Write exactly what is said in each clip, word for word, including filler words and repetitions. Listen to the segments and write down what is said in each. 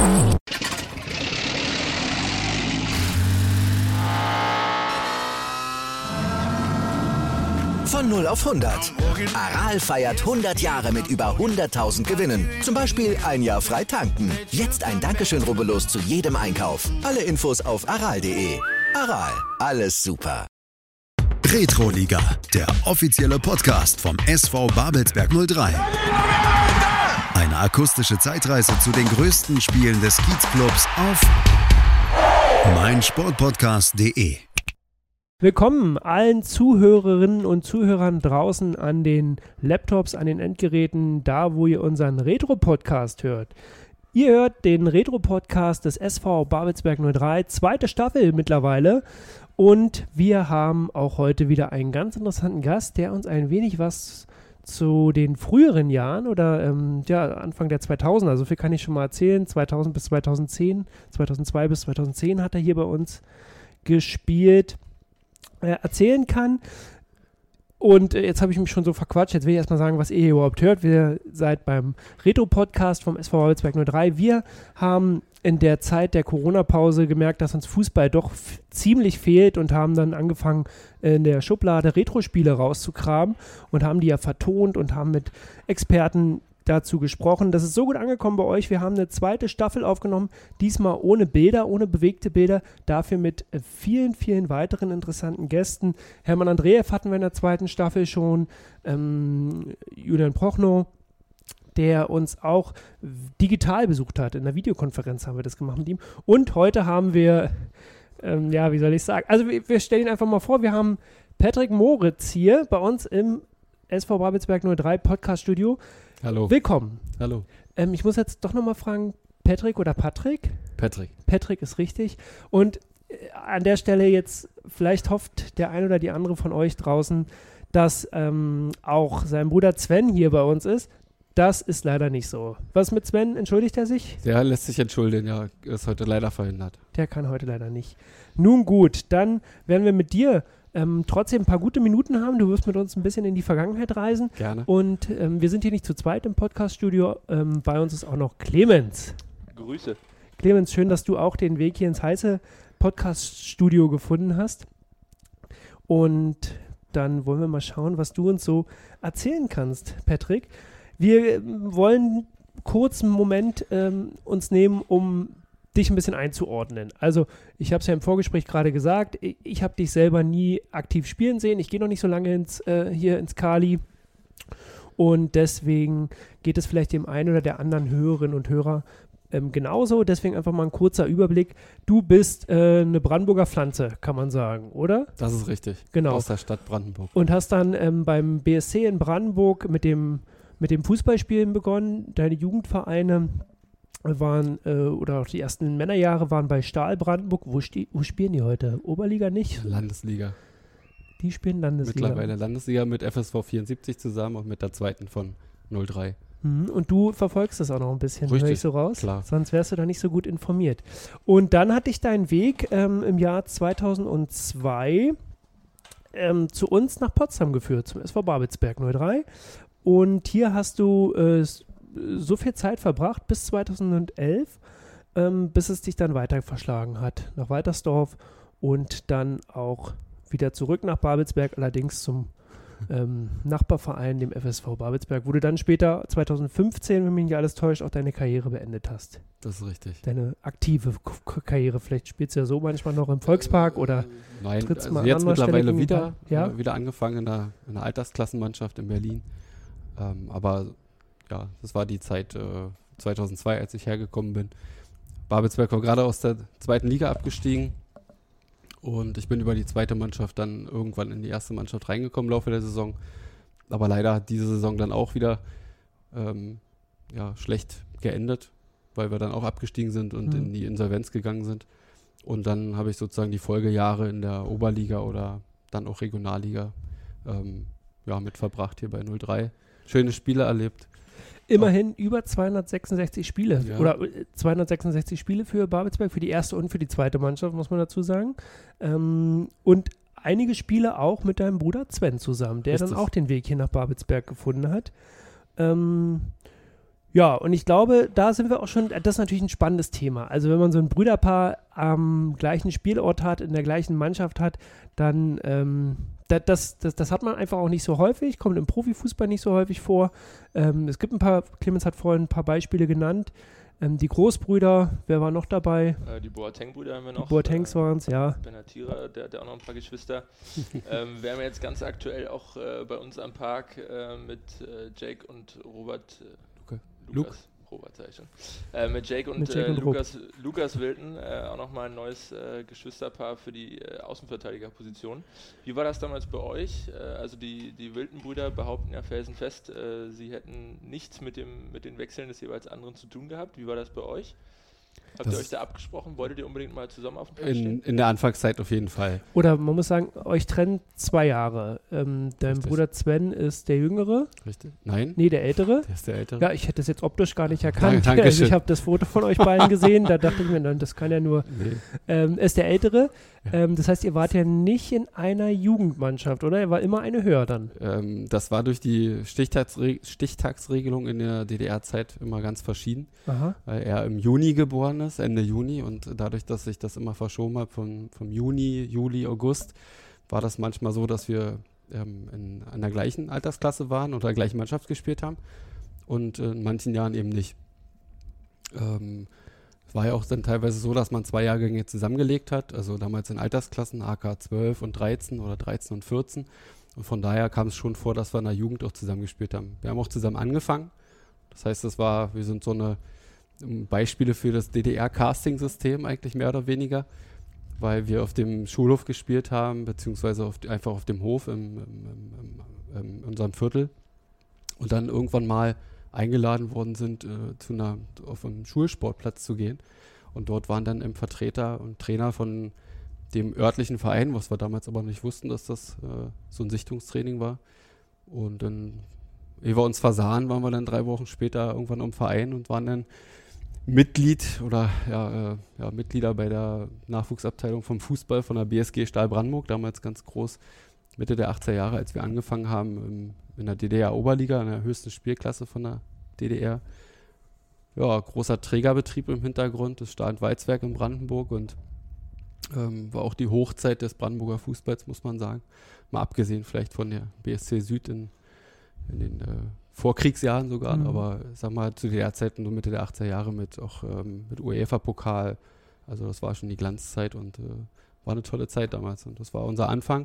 Von null auf hundert. Aral feiert hundert Jahre mit über hunderttausend Gewinnen. Zum Beispiel ein Jahr frei tanken. Jetzt ein Dankeschön, rubbellos zu jedem Einkauf. Alle Infos auf aral punkt de. Aral, alles super. Retroliga, der offizielle Podcast vom S V Babelsberg null drei. Eine akustische Zeitreise zu den größten Spielen des Kiezclubs auf meinsportpodcast punkt de. Willkommen allen Zuhörerinnen und Zuhörern draußen an den Laptops, an den Endgeräten, da wo ihr unseren Retro-Podcast hört. Ihr hört den Retro-Podcast des S V Babelsberg null drei, zweite Staffel mittlerweile. Und wir haben auch heute wieder einen ganz interessanten Gast, der uns ein wenig was zu den früheren Jahren oder ähm, ja, Anfang der zweitausender, also so viel kann ich schon mal erzählen, zweitausend bis zweitausendzehn, zweitausendzwei bis zweitausendzehn hat er hier bei uns gespielt, äh, erzählen kann. Und äh, jetzt habe ich mich schon so verquatscht, jetzt will ich erstmal sagen, was ihr hier überhaupt hört. Wir seid beim Retro-Podcast vom S V Babelsberg null drei. Wir haben in der Zeit der Corona-Pause gemerkt, dass uns Fußball doch f- ziemlich fehlt und haben dann angefangen, in der Schublade Retro-Spiele rauszukramen und haben die ja vertont und haben mit Experten dazu gesprochen. Das ist so gut angekommen bei euch. Wir haben eine zweite Staffel aufgenommen, diesmal ohne Bilder, ohne bewegte Bilder, dafür mit äh, vielen, vielen weiteren interessanten Gästen. Hermann Andreev hatten wir in der zweiten Staffel schon, ähm, Julian Prochnow, der uns auch digital besucht hat. In der Videokonferenz haben wir das gemacht mit ihm. Und heute haben wir, ähm, ja, wie soll ich sagen, also wir, wir stellen ihn einfach mal vor, wir haben Patrick Moritz hier bei uns im S V Babelsberg null drei Podcast-Studio. Hallo. Willkommen. Hallo. Ähm, ich muss jetzt doch nochmal fragen, Patrick oder Patrick? Patrick. Patrick ist richtig. Und äh, an der Stelle jetzt, vielleicht hofft der ein oder die andere von euch draußen, dass ähm, auch sein Bruder Sven hier bei uns ist. Das ist leider nicht so. Was mit Sven? Entschuldigt er sich? Der lässt sich entschuldigen, ja, ist heute leider verhindert. Der kann heute leider nicht. Nun gut, dann werden wir mit dir ähm, trotzdem ein paar gute Minuten haben. Du wirst mit uns ein bisschen in die Vergangenheit reisen. Gerne. Und ähm, wir sind hier nicht zu zweit im Podcast-Studio. Ähm, bei uns ist auch noch Clemens. Grüße. Clemens, schön, dass du auch den Weg hier ins heiße Podcast-Studio gefunden hast. Und dann wollen wir mal schauen, was du uns so erzählen kannst, Patrick. Wir wollen kurz einen Moment ähm, uns nehmen, um dich ein bisschen einzuordnen. Also ich habe es ja im Vorgespräch gerade gesagt, ich, ich habe dich selber nie aktiv spielen sehen. Ich gehe noch nicht so lange ins, äh, hier ins Kali und deswegen geht es vielleicht dem einen oder der anderen Hörerinnen und Hörer ähm, genauso. Deswegen einfach mal ein kurzer Überblick. Du bist äh, eine Brandenburger Pflanze, kann man sagen, oder? Das ist richtig. Genau. Aus der Stadt Brandenburg. Und hast dann ähm, beim B S C in Brandenburg mit dem mit dem Fußballspielen begonnen. Deine Jugendvereine waren, äh, oder auch die ersten Männerjahre waren bei Stahl Brandenburg. Wo, sti- wo spielen die heute? Oberliga nicht? Landesliga. Die spielen Landesliga. Mittlerweile Landesliga mit F S V vierundsiebzig zusammen und mit der zweiten von null drei. Mhm. Und du verfolgst das auch noch ein bisschen, Richtig, höre ich so raus? Klar. Sonst wärst du da nicht so gut informiert. Und dann hat dich dein Weg ähm, im Jahr zweitausendzwei ähm, zu uns nach Potsdam geführt, zum S V Babelsberg null drei. Und hier hast du äh, so viel Zeit verbracht, bis zweitausendelf, ähm, bis es dich dann weiter verschlagen hat, nach Waltersdorf und dann auch wieder zurück nach Babelsberg, allerdings zum ähm, Nachbarverein, dem F S V Babelsberg, wo du dann später, zweitausendfünfzehn, wenn mich nicht alles täuscht, auch deine Karriere beendet hast. Das ist richtig. Deine aktive K- Karriere, vielleicht spielst du ja so manchmal noch im Volkspark oder Nein, trittst also mal jetzt an anderer Stelle mittlerweile gegen- wieder, ja? äh, wieder angefangen in der, in der Altersklassenmannschaft in Berlin. Ähm, aber ja, das war die Zeit äh, zweitausendzwei, als ich hergekommen bin. Babelsberg war gerade aus der zweiten Liga abgestiegen und ich bin über die zweite Mannschaft dann irgendwann in die erste Mannschaft reingekommen im Laufe der Saison. Aber leider hat diese Saison dann auch wieder ähm, ja, schlecht geendet, weil wir dann auch abgestiegen sind und Mhm. in die Insolvenz gegangen sind. Und dann habe ich sozusagen die Folgejahre in der Oberliga oder dann auch Regionalliga ähm, ja, mit verbracht hier bei null drei. Schöne Spiele erlebt. Immerhin über zweihundertsechsundsechzig Spiele Ja. oder äh, zweihundertsechsundsechzig Spiele für Babelsberg, für die erste und für die zweite Mannschaft, muss man dazu sagen. Ähm, und einige Spiele auch mit deinem Bruder Sven zusammen, der Richtig. dann auch den Weg hier nach Babelsberg gefunden hat. Ähm, Ja, und ich glaube, da sind wir auch schon, das ist natürlich ein spannendes Thema. Also wenn man so ein Brüderpaar am gleichen Spielort hat, in der gleichen Mannschaft hat, dann ähm, das, das, das hat man einfach auch nicht so häufig, kommt im Profifußball nicht so häufig vor. Ähm, es gibt ein paar, Clemens hat vorhin ein paar Beispiele genannt. Ähm, die Großbrüder, wer war noch dabei? Äh, die Boateng-Brüder haben wir noch. Die Boatengs äh, waren es, ja. Benatira, der hat auch noch ein paar Geschwister. ähm, wir haben jetzt ganz aktuell auch äh, bei uns am Park äh, mit äh, Jake und Robert äh, Luke. Lukas. Robert, sag ich schon. Äh, mit Jake und, mit Jake und äh, Lukas, Lukas Wilton äh, auch nochmal ein neues äh, Geschwisterpaar für die äh, Außenverteidigerposition. Wie war das damals bei euch? Äh, also die, die Wilton-Brüder behaupten ja felsenfest, äh, sie hätten nichts mit, dem, mit den Wechseln des jeweils anderen zu tun gehabt. Wie war das bei euch? Habt das ihr euch da abgesprochen? Wolltet ihr unbedingt mal zusammen auf dem Platz stehen? In, in der Anfangszeit auf jeden Fall. Oder man muss sagen, euch trennen zwei Jahre. Ähm, dein Richtig. Bruder Sven ist der Jüngere. Richtig? Nein? Nee, der Ältere. Der ist der Ältere. Ja, ich hätte das jetzt optisch gar nicht erkannt. Danke, also ich habe das Foto von euch beiden gesehen, da dachte ich mir, nein, das kann ja nur... Nee. Ähm, ist der Ältere. Ja. Ähm, das heißt, ihr wart ja nicht in einer Jugendmannschaft, oder? Er war immer eine höher dann. Ähm, das war durch die Stichtagsre- Stichtagsregelung in der D D R-Zeit immer ganz verschieden, Aha. weil er im Juni geboren ist, Ende Juni, und dadurch, dass sich das immer verschoben hat von, vom Juni, Juli, August, war das manchmal so, dass wir ähm, in einer gleichen Altersklasse waren oder gleichen Mannschaft gespielt haben und äh, in manchen Jahren eben nicht. Ähm, Es war ja auch dann teilweise so, dass man zwei Jahrgänge zusammengelegt hat, also damals in Altersklassen, A K zwölf und dreizehn oder dreizehn und vierzehn. Und von daher kam es schon vor, dass wir in der Jugend auch zusammengespielt haben. Wir haben auch zusammen angefangen. Das heißt, das war, wir sind so eine um, Beispiele für das D D R-Casting-System eigentlich mehr oder weniger, weil wir auf dem Schulhof gespielt haben, beziehungsweise auf, einfach auf dem Hof im, im, im, im, in unserem Viertel. Und dann irgendwann mal eingeladen worden sind, äh, zu einer, auf einen Schulsportplatz zu gehen. Und dort waren dann eben Vertreter und Trainer von dem örtlichen Verein, was wir damals aber nicht wussten, dass das äh, so ein Sichtungstraining war. Und dann, ehe wir uns versahen, waren wir dann drei Wochen später irgendwann im Verein und waren dann Mitglied oder ja, äh, ja, Mitglieder bei der Nachwuchsabteilung vom Fußball von der B S G Stahl Brandenburg, damals ganz groß, Mitte der achtziger Jahre, als wir angefangen haben im, in der D D R-Oberliga, in der höchsten Spielklasse von der D D R. Ja, großer Trägerbetrieb im Hintergrund, das Stahl-und-Walzwerk in Brandenburg und ähm, war auch die Hochzeit des Brandenburger Fußballs, muss man sagen. Mal abgesehen vielleicht von der B S C Süd in, in den äh, Vorkriegsjahren sogar, mhm. aber sag mal zu der Zeit, nur Mitte der achtziger Jahre mit auch ähm, mit UEFA-Pokal. Also das war schon die Glanzzeit und äh, war eine tolle Zeit damals und das war unser Anfang.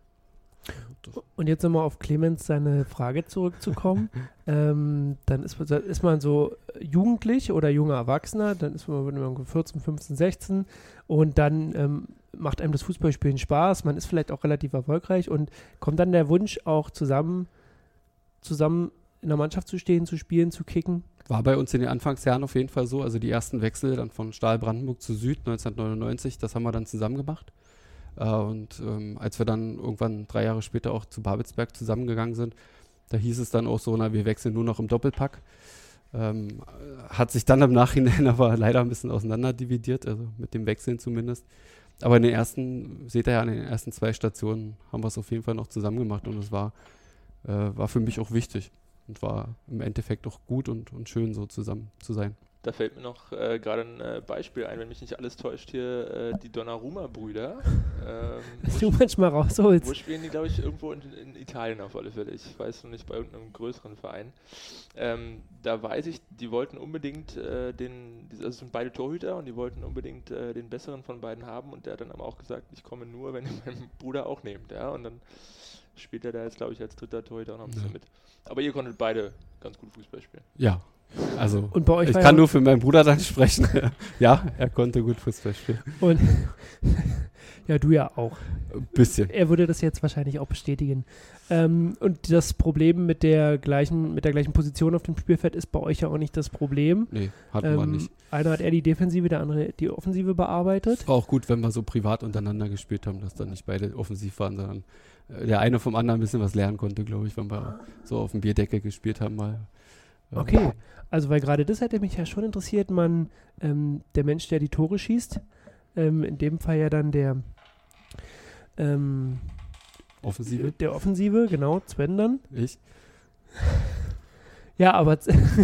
Und jetzt nochmal auf Clemens seine Frage zurückzukommen. ähm, dann ist, ist man so jugendlich oder junger Erwachsener, dann ist man irgendwo vierzehn, fünfzehn, sechzehn und dann ähm, macht einem das Fußballspielen Spaß, man ist vielleicht auch relativ erfolgreich und kommt dann der Wunsch auch zusammen, zusammen in der Mannschaft zu stehen, zu spielen, zu kicken? War bei uns in den Anfangsjahren auf jeden Fall so, also die ersten Wechsel dann von Stahl Brandenburg zu Süd neunzehnhundertneunundneunzig, das haben wir dann zusammen gemacht. Uh, und ähm, als wir dann irgendwann drei Jahre später auch zu Babelsberg zusammengegangen sind, da hieß es dann auch so, na, wir wechseln nur noch im Doppelpack. Ähm, hat sich dann im Nachhinein aber leider ein bisschen auseinanderdividiert, also mit dem Wechseln zumindest. Aber in den ersten, seht ihr ja, in den ersten zwei Stationen haben wir es auf jeden Fall noch zusammen gemacht und es war, äh, war für mich auch wichtig und war im Endeffekt auch gut und, und schön, so zusammen zu sein. Da fällt mir noch äh, gerade ein äh, Beispiel ein, wenn mich nicht alles täuscht, hier äh, die Donnarumma-Brüder. Ähm, Was du manchmal rausholst. Wo spielen die, glaube ich, irgendwo in, in Italien auf alle Fälle. Ich weiß noch nicht, bei irgendeinem größeren Verein. Ähm, da weiß ich, die wollten unbedingt äh, den, also es sind beide Torhüter und die wollten unbedingt äh, den besseren von beiden haben und der hat dann aber auch gesagt, ich komme nur, wenn ihr meinen Bruder auch nehmt. Ja? Und dann spielt er da jetzt, glaube ich, als dritter Torhüter auch noch ein bisschen ja. mit. Aber ihr konntet beide ganz gut Fußball spielen. Ja. Also, und bei euch ich kann ja nur für meinen Bruder dann sprechen. Ja, er konnte gut Fußball spielen. Und ja, du ja auch. Ein bisschen. Er würde das jetzt wahrscheinlich auch bestätigen. Ähm, und das Problem mit der gleichen, mit der gleichen Position auf dem Spielfeld ist bei euch ja auch nicht das Problem. Nee, hatten ähm, wir nicht. Einer hat eher die Defensive, der andere die Offensive bearbeitet. War auch gut, wenn wir so privat untereinander gespielt haben, dass dann nicht beide offensiv waren, sondern der eine vom anderen ein bisschen was lernen konnte, glaube ich, wenn wir so auf dem Bierdeckel gespielt haben mal. Okay, also weil gerade das hätte mich ja schon interessiert, man, ähm, der Mensch, der die Tore schießt, ähm, in dem Fall ja dann der ähm, Offensive? Der Offensive, genau, Sven dann. Ich. Ja, aber...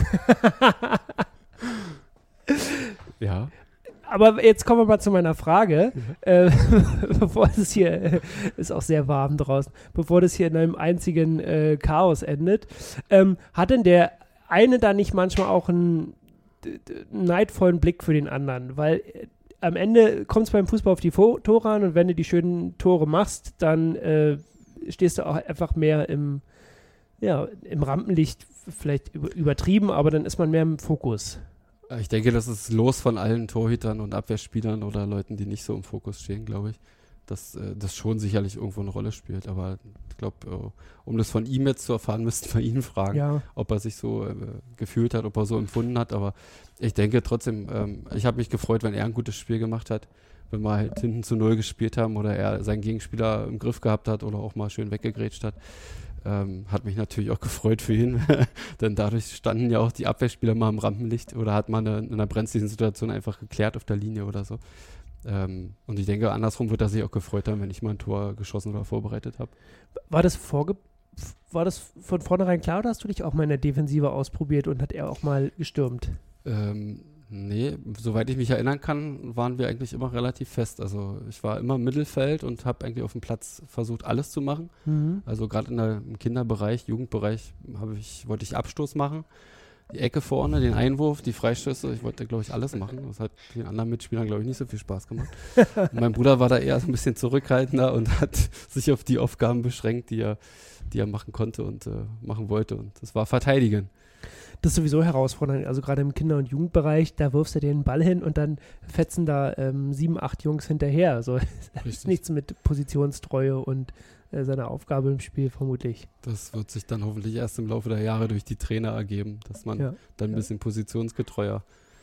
ja. Aber jetzt kommen wir mal zu meiner Frage, Mhm. äh, bevor das hier, äh, ist auch sehr warm draußen, bevor das hier in einem einzigen äh, Chaos endet. Ähm, hat denn der eine da nicht manchmal auch einen, d- d- neidvollen Blick für den anderen? Weil äh, am Ende kommt es beim Fußball auf die Fo- Tore an und wenn du die schönen Tore machst, dann äh, stehst du auch einfach mehr im, ja, im Rampenlicht, vielleicht über, übertrieben, aber dann ist man mehr im Fokus. Ich denke, das ist los von allen Torhütern und Abwehrspielern oder Leuten, die nicht so im Fokus stehen, glaube ich, dass äh, das schon sicherlich irgendwo eine Rolle spielt. Aber ich glaube, äh, um das von ihm jetzt zu erfahren, müssten wir ihn fragen, Ja. ob er sich so äh, gefühlt hat, ob er so empfunden hat. Aber ich denke trotzdem, ähm, ich habe mich gefreut, wenn er ein gutes Spiel gemacht hat, wenn wir halt hinten zu null gespielt haben oder er seinen Gegenspieler im Griff gehabt hat oder auch mal schön weggegrätscht hat. Ähm, hat mich natürlich auch gefreut für ihn, denn dadurch standen ja auch die Abwehrspieler mal im Rampenlicht oder hat man in einer brenzligen Situation einfach geklärt auf der Linie oder so. Ähm, und ich denke, andersrum wird er sich auch gefreut haben, wenn ich mal ein Tor geschossen oder vorbereitet habe. War das vorge war das von vornherein klar oder hast du dich auch mal in der Defensive ausprobiert und hat er auch mal gestürmt? Ähm, nee, soweit ich mich erinnern kann, waren wir eigentlich immer relativ fest. Also ich war immer im Mittelfeld und habe eigentlich auf dem Platz versucht, alles zu machen. Mhm. Also gerade im Kinderbereich, Jugendbereich habe ich, wollte ich Abstoß machen. Die Ecke vorne, den Einwurf, die Freistöße, ich wollte, glaube ich, alles machen. Das hat den anderen Mitspielern, glaube ich, nicht so viel Spaß gemacht. Und mein Bruder war da eher so ein bisschen zurückhaltender und hat sich auf die Aufgaben beschränkt, die er, die er machen konnte und äh, machen wollte. Und das war Verteidigen. Das ist sowieso herausfordernd, also gerade im Kinder- und Jugendbereich, da wirfst du den Ball hin und dann fetzen da ähm, sieben, acht Jungs hinterher. Also das ist nichts mit Positionstreue und äh, seiner Aufgabe im Spiel vermutlich. Das wird sich dann hoffentlich erst im Laufe der Jahre durch die Trainer ergeben, dass man Ja. dann ein Ja. bisschen positionsgetreuer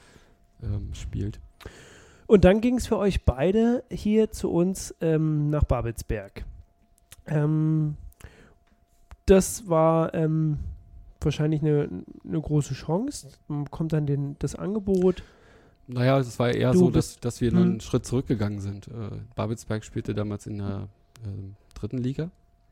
ähm, spielt. Und dann ging es für euch beide hier zu uns ähm, nach Babelsberg. Ähm, das war ähm, wahrscheinlich eine, eine große Chance. Man bekommt dann den, das Angebot. Naja, es war eher Du so, bist- dass, dass wir hm. einen Schritt zurückgegangen sind. Äh, Babelsberg spielte damals in der ähm, dritten Liga,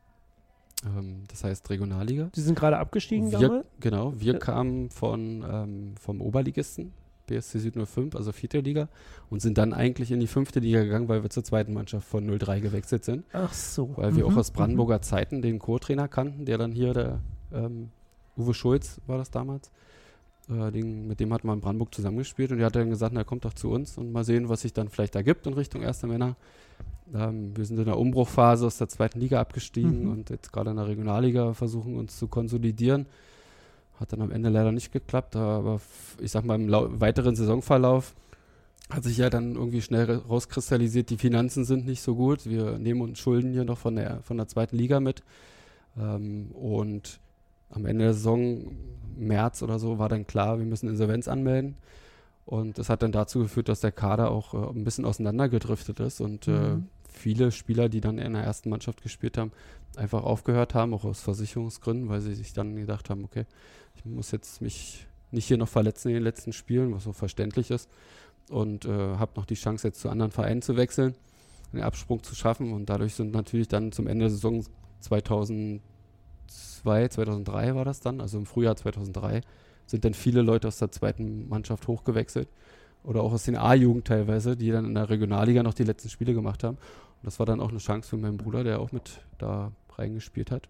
ähm, das heißt Regionalliga. Sie sind gerade abgestiegen Wir, damals. genau, wir Ja. kamen von, ähm, vom Oberligisten, B S C Süd null fünf, also vierte Liga, und sind dann eigentlich in die fünfte Liga gegangen, weil wir zur zweiten Mannschaft von null drei gewechselt sind. Ach so. Weil wir Mhm, auch aus Brandenburger Zeiten den Co-Trainer kannten, der dann hier, der ähm, Uwe Schulz war das damals, äh, den, mit dem hat man in Brandenburg zusammengespielt und der hat dann gesagt, na kommt doch zu uns und mal sehen, was sich dann vielleicht ergibt in Richtung erste Männer. Ähm, wir sind in der Umbruchphase aus der zweiten Liga abgestiegen Mhm. und jetzt gerade in der Regionalliga versuchen uns zu konsolidieren. Hat dann am Ende leider nicht geklappt, aber f- ich sag mal im lau- weiteren Saisonverlauf hat sich ja dann irgendwie schnell ra- rauskristallisiert, die Finanzen sind nicht so gut. Wir nehmen uns Schulden hier noch von der, von der zweiten Liga mit. Ähm, und am Ende der Saison, März oder so, war dann klar, wir müssen Insolvenz anmelden. Und das hat dann dazu geführt, dass der Kader auch äh, ein bisschen auseinandergedriftet ist und äh, Mhm. viele Spieler, die dann in der ersten Mannschaft gespielt haben, einfach aufgehört haben, auch aus Versicherungsgründen, weil sie sich dann gedacht haben, okay, ich muss jetzt mich nicht hier noch verletzen in den letzten Spielen, was so verständlich ist. Und äh, habe noch die Chance, jetzt zu anderen Vereinen zu wechseln, einen Absprung zu schaffen. Und dadurch sind natürlich dann zum Ende der Saison zweitausendzwei, zweitausenddrei war das dann, also im Frühjahr zweitausenddrei, sind dann viele Leute aus der zweiten Mannschaft hochgewechselt. Oder auch aus den A-Jugend teilweise, die dann in der Regionalliga noch die letzten Spiele gemacht haben. Und das war dann auch eine Chance für meinen Bruder, der auch mit da reingespielt hat.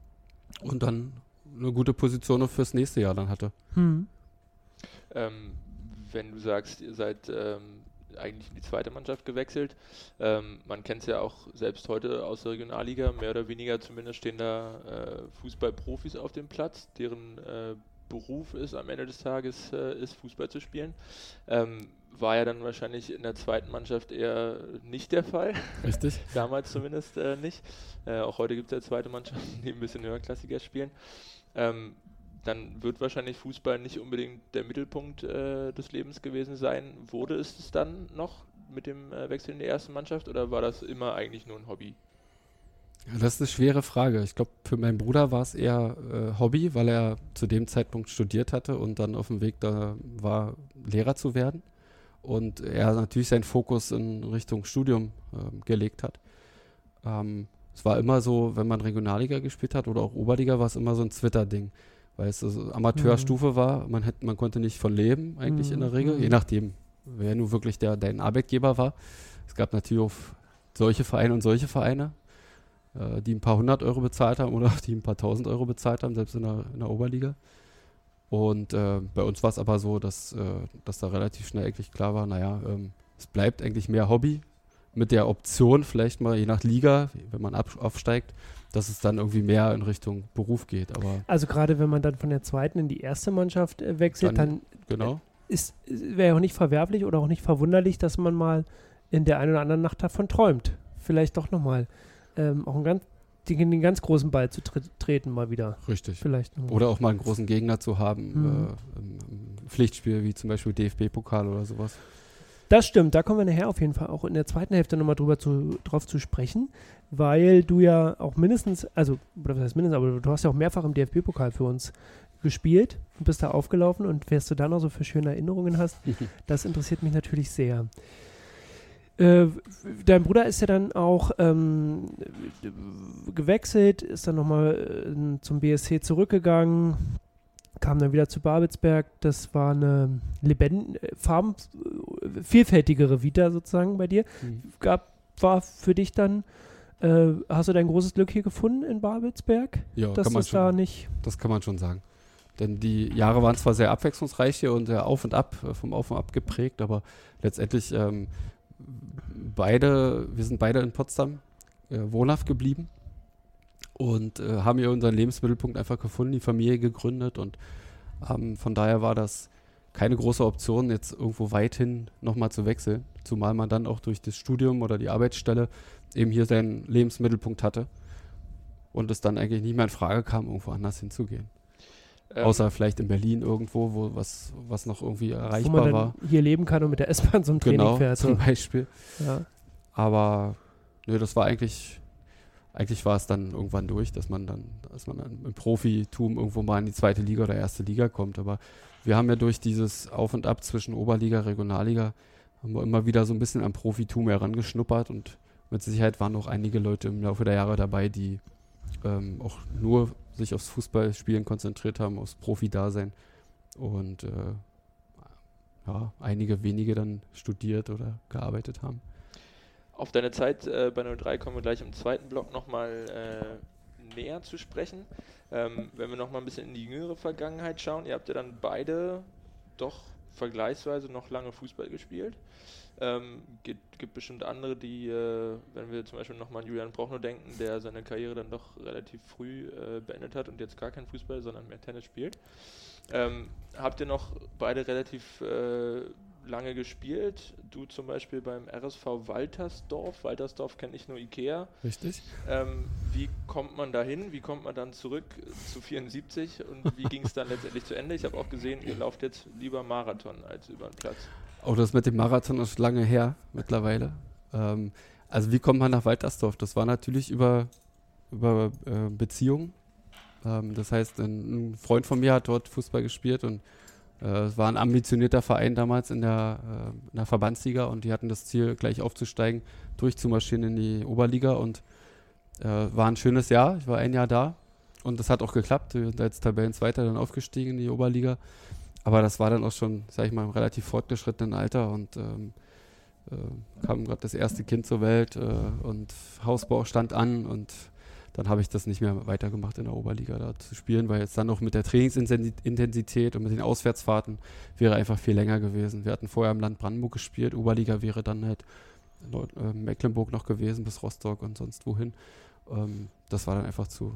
Und dann eine gute Position noch fürs nächste Jahr dann hatte. Mhm. Ähm, wenn du sagst, ihr seid ähm, eigentlich in die zweite Mannschaft gewechselt, ähm, man kennt es ja auch selbst heute aus der Regionalliga, mehr oder weniger zumindest stehen da äh, Fußballprofis auf dem Platz, deren äh, Beruf ist am Ende des Tages äh, ist, Fußball zu spielen. Ähm, war ja dann wahrscheinlich in der zweiten Mannschaft eher nicht der Fall. Richtig? Damals zumindest äh, nicht. Äh, auch heute gibt es ja zweite Mannschaften, die ein bisschen höherklassiger spielen. Ähm, dann wird wahrscheinlich Fußball nicht unbedingt der Mittelpunkt äh, des Lebens gewesen sein. Wurde es es dann noch mit dem äh, Wechsel in die erste Mannschaft oder war das immer eigentlich nur ein Hobby? Ja, das ist eine schwere Frage. Ich glaube, für meinen Bruder war es eher äh, Hobby, weil er zu dem Zeitpunkt studiert hatte und dann auf dem Weg da war, Lehrer zu werden. Und er natürlich seinen Fokus in Richtung Studium ähm, gelegt hat. Ähm, es war immer so, wenn man Regionalliga gespielt hat oder auch Oberliga, war es immer so ein Twitter-Ding. weil es also Amateurstufe mhm. war. Man, hätte, man konnte nicht von leben, eigentlich mhm. in der Regel, je nachdem, wer nun wirklich der, dein Arbeitgeber war. Es gab natürlich auch solche Vereine und solche Vereine, äh, die ein paar hundert Euro bezahlt haben oder die ein paar tausend Euro bezahlt haben, selbst in der, in der Oberliga. Und äh, bei uns war es aber so, dass, äh, dass da relativ schnell eigentlich klar war, naja, ähm, es bleibt eigentlich mehr Hobby, mit der Option vielleicht mal, je nach Liga, wenn man ab, aufsteigt, dass es dann irgendwie mehr in Richtung Beruf geht. Aber also gerade wenn man dann von der zweiten in die erste Mannschaft äh, wechselt, dann, dann genau. ist wäre auch nicht verwerflich oder auch nicht verwunderlich, dass man mal in der einen oder anderen Nacht davon träumt. Vielleicht doch nochmal ähm, auch einen ganz, den, den ganz großen Ball zu tre- treten mal wieder. Richtig. Vielleicht noch mal. Oder auch mal einen großen Gegner zu haben, mhm. äh, im, im Pflichtspiel wie zum Beispiel D F B-Pokal oder sowas. Das stimmt, da kommen wir nachher auf jeden Fall auch in der zweiten Hälfte nochmal drüber zu, drauf zu sprechen, weil du ja auch mindestens, also, oder was heißt mindestens, aber du hast ja auch mehrfach im D F B-Pokal für uns gespielt und bist da aufgelaufen und was du da noch so für schöne Erinnerungen hast, das interessiert mich natürlich sehr. Äh, dein Bruder ist ja dann auch ähm, gewechselt, ist dann nochmal äh, zum B S C zurückgegangen, kam dann wieder zu Babelsberg. Das war eine lebend, farben, vielfältigere Vita sozusagen bei dir. Mhm. Gab, war für dich dann, äh, hast du dein großes Glück hier gefunden in Babelsberg? Ja, dass kann man das schon, da nicht das kann man schon sagen. Denn die Jahre waren zwar sehr abwechslungsreich hier und sehr auf und ab, vom Auf und Ab geprägt, aber letztendlich ähm, beide, wir sind beide in Potsdam äh, wohnhaft geblieben und äh, haben hier unseren Lebensmittelpunkt einfach gefunden, die Familie gegründet und ähm, von daher war das keine große Option, jetzt irgendwo weit hin nochmal zu wechseln, zumal man dann auch durch das Studium oder die Arbeitsstelle eben hier seinen Lebensmittelpunkt hatte und es dann eigentlich nicht mehr in Frage kam, irgendwo anders hinzugehen. Ähm, Außer vielleicht in Berlin irgendwo, wo was, was noch irgendwie erreichbar wo man war. Dann hier leben kann und mit der S-Bahn zum Training genau, fährt. Zum Beispiel. Ja. Aber nö, das war eigentlich, eigentlich war es dann irgendwann durch, dass man dann, dass man dann im Profitum irgendwo mal in die zweite Liga oder erste Liga kommt. Aber wir haben ja durch dieses Auf und Ab zwischen Oberliga, Regionalliga, haben wir immer wieder so ein bisschen am Profitum herangeschnuppert und mit Sicherheit waren auch einige Leute im Laufe der Jahre dabei, die ähm, auch nur sich aufs Fußballspielen konzentriert haben, aufs Profi-Dasein und äh, ja, einige wenige dann studiert oder gearbeitet haben. Auf deine Zeit äh, bei null drei kommen wir gleich im zweiten Block nochmal äh, näher zu sprechen. Ähm, wenn wir nochmal ein bisschen in die jüngere Vergangenheit schauen, ihr habt ja dann beide doch vergleichsweise noch lange Fußball gespielt. Ähm, gibt, gibt bestimmt andere, die, äh, wenn wir zum Beispiel nochmal an Julian Prochnow denken, der seine Karriere dann doch relativ früh äh, beendet hat und jetzt gar kein Fußball, sondern mehr Tennis spielt. Ähm, habt ihr noch beide relativ äh, lange gespielt? Du zum Beispiel beim R S V Waltersdorf. Waltersdorf kennt nicht nur Ikea. Richtig. Ähm, wie kommt man da hin? Wie kommt man dann zurück zu vierundsiebzig und wie ging es dann letztendlich zu Ende? Ich habe auch gesehen, ihr lauft jetzt lieber Marathon als über den Platz. Oh, das mit dem Marathon ist lange her mittlerweile. Ähm, also wie kommt man nach Waltersdorf? Das war natürlich über, über äh, Beziehungen. Ähm, das heißt, ein, ein Freund von mir hat dort Fußball gespielt und äh, es war ein ambitionierter Verein damals in der, äh, in der Verbandsliga und die hatten das Ziel, gleich aufzusteigen, durchzumarschieren in die Oberliga und äh, war ein schönes Jahr. Ich war ein Jahr da und das hat auch geklappt. Wir sind als Tabellenzweiter dann aufgestiegen in die Oberliga. Aber das war dann auch schon, sag ich mal, im relativ fortgeschrittenen Alter und ähm, äh, kam gerade das erste Kind zur Welt äh, und Hausbau stand an und dann habe ich das nicht mehr weitergemacht in der Oberliga da zu spielen, weil jetzt dann noch mit der Trainingsintensität und mit den Auswärtsfahrten wäre einfach viel länger gewesen. Wir hatten vorher im Land Brandenburg gespielt, Oberliga wäre dann halt äh, Mecklenburg noch gewesen bis Rostock und sonst wohin. Ähm, das war dann einfach zu,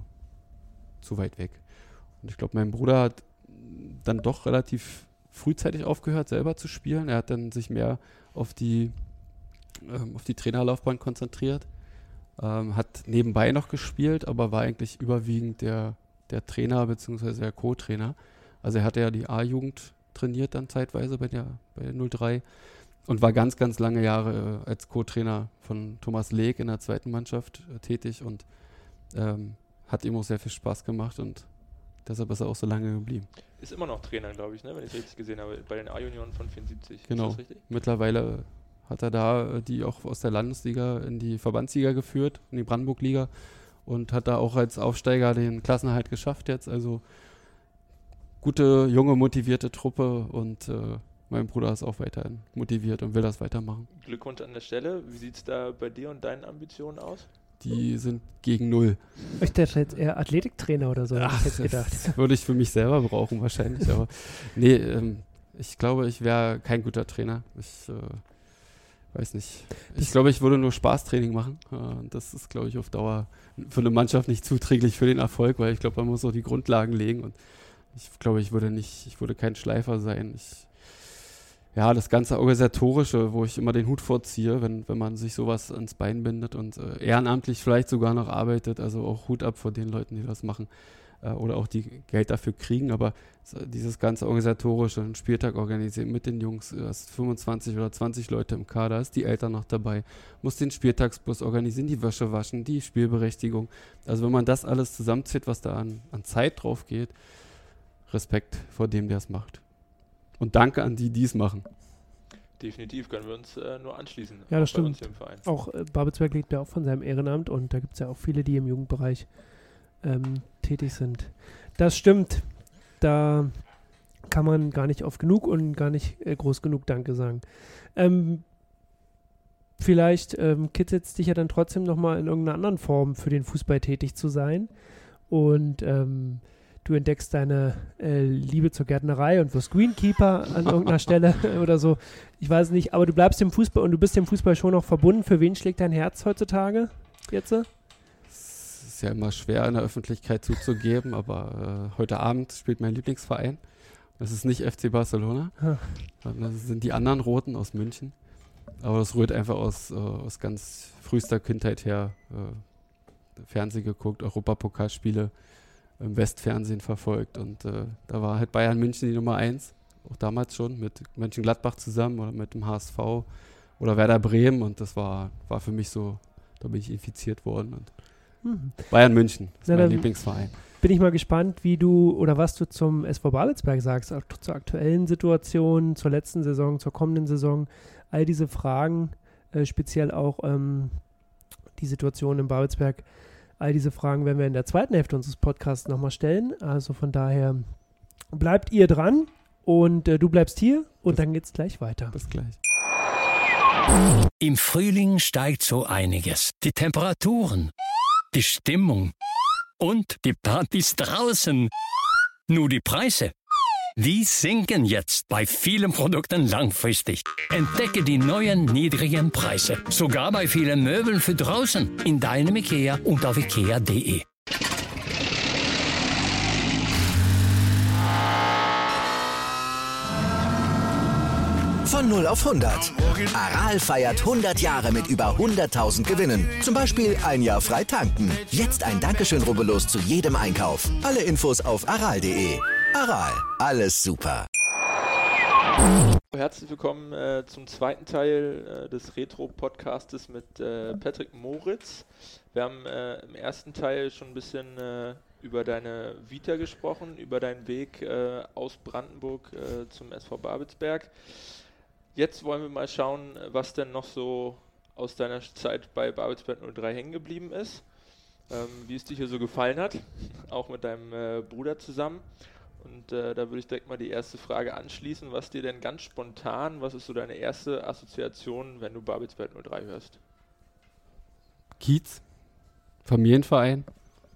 zu weit weg. Und ich glaube, mein Bruder hat dann doch relativ frühzeitig aufgehört, selber zu spielen. Er hat dann sich mehr auf die, ähm, auf die Trainerlaufbahn konzentriert, ähm, hat nebenbei noch gespielt, aber war eigentlich überwiegend der, der Trainer bzw. der Co-Trainer. Also er hatte ja die A-Jugend trainiert dann zeitweise bei der, bei der null drei und war ganz, ganz lange Jahre äh, als Co-Trainer von Thomas Leek in der zweiten Mannschaft äh, tätig und ähm, hat ihm auch sehr viel Spaß gemacht und deshalb ist er auch so lange geblieben. Ist immer noch Trainer, glaube ich, ne? Wenn ich es richtig gesehen habe, bei den A-Junioren von vierundsiebzig. Genau. Ist das richtig? Mittlerweile hat er da die auch aus der Landesliga in die Verbandsliga geführt, in die Brandenburg-Liga und hat da auch als Aufsteiger den Klassenerhalt geschafft jetzt. Also gute, junge, motivierte Truppe und äh, mein Bruder ist auch weiterhin motiviert und will das weitermachen. Glückwunsch an der Stelle. Wie sieht es da bei dir und deinen Ambitionen aus? Die sind gegen null. Ich dachte jetzt eher Athletiktrainer oder so, Ach, hätte ich jetzt gedacht. Das würde ich für mich selber brauchen wahrscheinlich, aber nee, ähm, ich glaube, ich wäre kein guter Trainer. Ich äh, weiß nicht. Ich glaube, ich würde nur Spaßtraining machen. Äh, das ist, glaube ich, auf Dauer für eine Mannschaft nicht zuträglich für den Erfolg, weil ich glaube, man muss auch die Grundlagen legen und ich glaube, ich würde nicht, ich würde kein Schleifer sein. Ich Ja, das ganze Organisatorische, wo ich immer den Hut vorziehe, wenn, wenn man sich sowas ans Bein bindet und äh, ehrenamtlich vielleicht sogar noch arbeitet, also auch Hut ab vor den Leuten, die das machen äh, oder auch die Geld dafür kriegen, aber so, dieses ganze Organisatorische, einen Spieltag organisieren mit den Jungs, du hast fünfundzwanzig oder zwanzig Leute im Kader, ist die Eltern noch dabei, muss den Spieltagsbus organisieren, die Wäsche waschen, die Spielberechtigung, also wenn man das alles zusammenzählt, was da an, an Zeit drauf geht, Respekt vor dem, der es macht. Und danke an die, die es machen. Definitiv können wir uns äh, nur anschließen. Ja, das auch bei uns stimmt. hier im Verein. Auch äh, Babelsberg lebt ja auch von seinem Ehrenamt und da gibt es ja auch viele, die im Jugendbereich ähm, tätig sind. Das stimmt. Da kann man gar nicht oft genug und gar nicht äh, groß genug Danke sagen. Ähm, vielleicht ähm, kitzelt es dich ja dann trotzdem nochmal in irgendeiner anderen Form für den Fußball tätig zu sein. Und ähm, du entdeckst deine äh, Liebe zur Gärtnerei und wirst Greenkeeper an irgendeiner Stelle oder so. Ich weiß nicht, aber du bleibst dem Fußball und du bist dem Fußball schon noch verbunden. Für wen schlägt dein Herz heutzutage jetzt? Es ist ja immer schwer in der Öffentlichkeit zuzugeben, aber äh, heute Abend spielt mein Lieblingsverein. Das ist nicht F C Barcelona, Ha. sondern das sind die anderen Roten aus München. Aber das rührt einfach aus, äh, aus ganz frühester Kindheit her. Äh, Fernsehen geguckt, Europapokalspiele im Westfernsehen verfolgt und äh, da war halt Bayern München die Nummer eins, auch damals schon mit Mönchengladbach zusammen oder mit dem H S V oder Werder Bremen und das war, war für mich so, da bin ich infiziert worden und mhm. Bayern München ist Na, mein Lieblingsverein. Bin ich mal gespannt, wie du oder was du zum S V Babelsberg sagst, auch zur aktuellen Situation, zur letzten Saison, zur kommenden Saison, all diese Fragen, äh, speziell auch ähm, die Situation in Babelsberg. All diese Fragen werden wir in der zweiten Hälfte unseres Podcasts nochmal stellen. Also von daher bleibt ihr dran und äh, du bleibst hier und bis, dann geht's gleich weiter. Bis gleich. Im Frühling steigt so einiges. Die Temperaturen, die Stimmung und die Partys draußen. Nur die Preise, die sinken jetzt bei vielen Produkten langfristig. Entdecke die neuen niedrigen Preise. Sogar bei vielen Möbeln für draußen. In deinem IKEA und auf ikea punkt de. Von null auf hundert. Aral feiert hundert Jahre mit über hunderttausend Gewinnen. Zum Beispiel ein Jahr frei tanken. Jetzt ein Dankeschön, rubbellos zu jedem Einkauf. Alle Infos auf aral punkt de. Aral, alles super. Herzlich willkommen äh, zum zweiten Teil äh, des Retro-Podcastes mit äh, Patrick Moritz. Wir haben äh, im ersten Teil schon ein bisschen äh, über deine Vita gesprochen, über deinen Weg äh, aus Brandenburg äh, zum S V Babelsberg. Jetzt wollen wir mal schauen, was denn noch so aus deiner Zeit bei Babelsberg null drei hängen geblieben ist, ähm, wie es dir hier so gefallen hat, auch mit deinem äh, Bruder zusammen. Und äh, da würde ich direkt mal die erste Frage anschließen. Was dir denn ganz spontan, was ist so deine erste Assoziation, wenn du Babelsberg null drei hörst? Kiez, Familienverein,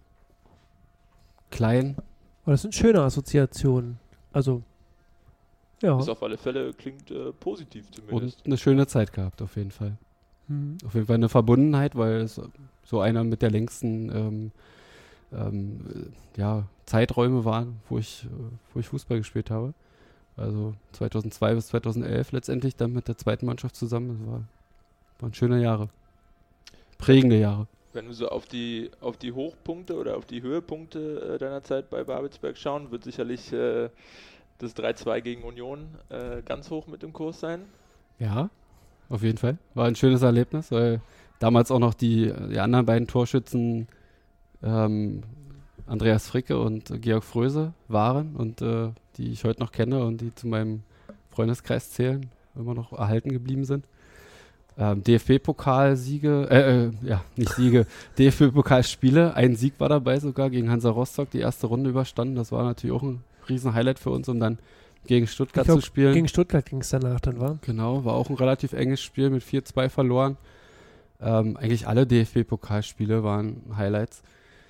klein. Aber das sind schöne Assoziationen. Also, ja. Das auf alle Fälle klingt äh, positiv zumindest. Und eine schöne Zeit gehabt, auf jeden Fall. Mhm. Auf jeden Fall eine Verbundenheit, weil es so einer mit der längsten ähm, ähm, ja, Zeiträume waren, wo ich, wo ich Fußball gespielt habe. Also zweitausendzwei bis zweitausendelf letztendlich dann mit der zweiten Mannschaft zusammen. Das war, waren schöne Jahre. Prägende Jahre. Wenn wir so auf die, auf die Hochpunkte oder auf die Höhepunkte äh, deiner Zeit bei Babelsberg schauen, wird sicherlich äh, das drei zwei gegen Union äh, ganz hoch mit im Kurs sein. Ja, auf jeden Fall. War ein schönes Erlebnis, weil damals auch noch die, die anderen beiden Torschützen ähm, Andreas Fricke und äh, Georg Fröse waren und äh, die ich heute noch kenne und die zu meinem Freundeskreis zählen, immer noch erhalten geblieben sind. Ähm, D F B-Pokalsiege, äh, äh, ja, nicht Siege, D F B-Pokalspiele. Ein Sieg war dabei sogar gegen Hansa Rostock, die erste Runde überstanden. Das war natürlich auch ein riesen Highlight für uns, um dann gegen Stuttgart glaub, zu spielen. Gegen Stuttgart ging es danach dann, war? Genau, war auch ein relativ enges Spiel mit vier zwei verloren. Ähm, eigentlich alle D F B-Pokalspiele waren Highlights.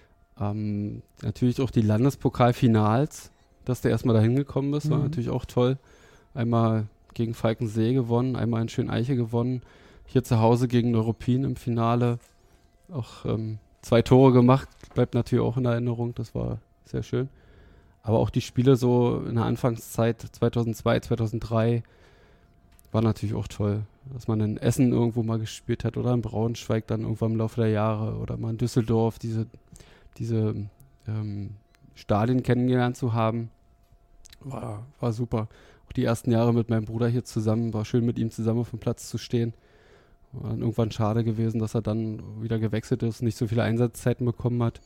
Ähm, natürlich auch die Landespokalfinals, dass der erstmal dahin gekommen ist, war Mhm. natürlich auch toll. Einmal gegen Falkensee gewonnen, einmal in Schöneiche gewonnen. Hier zu Hause gegen Neuruppin im Finale auch ähm, zwei Tore gemacht, bleibt natürlich auch in Erinnerung, das war sehr schön. Aber auch die Spiele so in der Anfangszeit zweitausendzwei, zweitausenddrei war natürlich auch toll, dass man in Essen irgendwo mal gespielt hat oder in Braunschweig dann irgendwann im Laufe der Jahre oder mal in Düsseldorf diese, diese ähm, Stadien kennengelernt zu haben, war, war super. Auch die ersten Jahre mit meinem Bruder hier zusammen, war schön mit ihm zusammen auf dem Platz zu stehen. War dann irgendwann schade gewesen, dass er dann wieder gewechselt ist, nicht so viele Einsatzzeiten bekommen hat.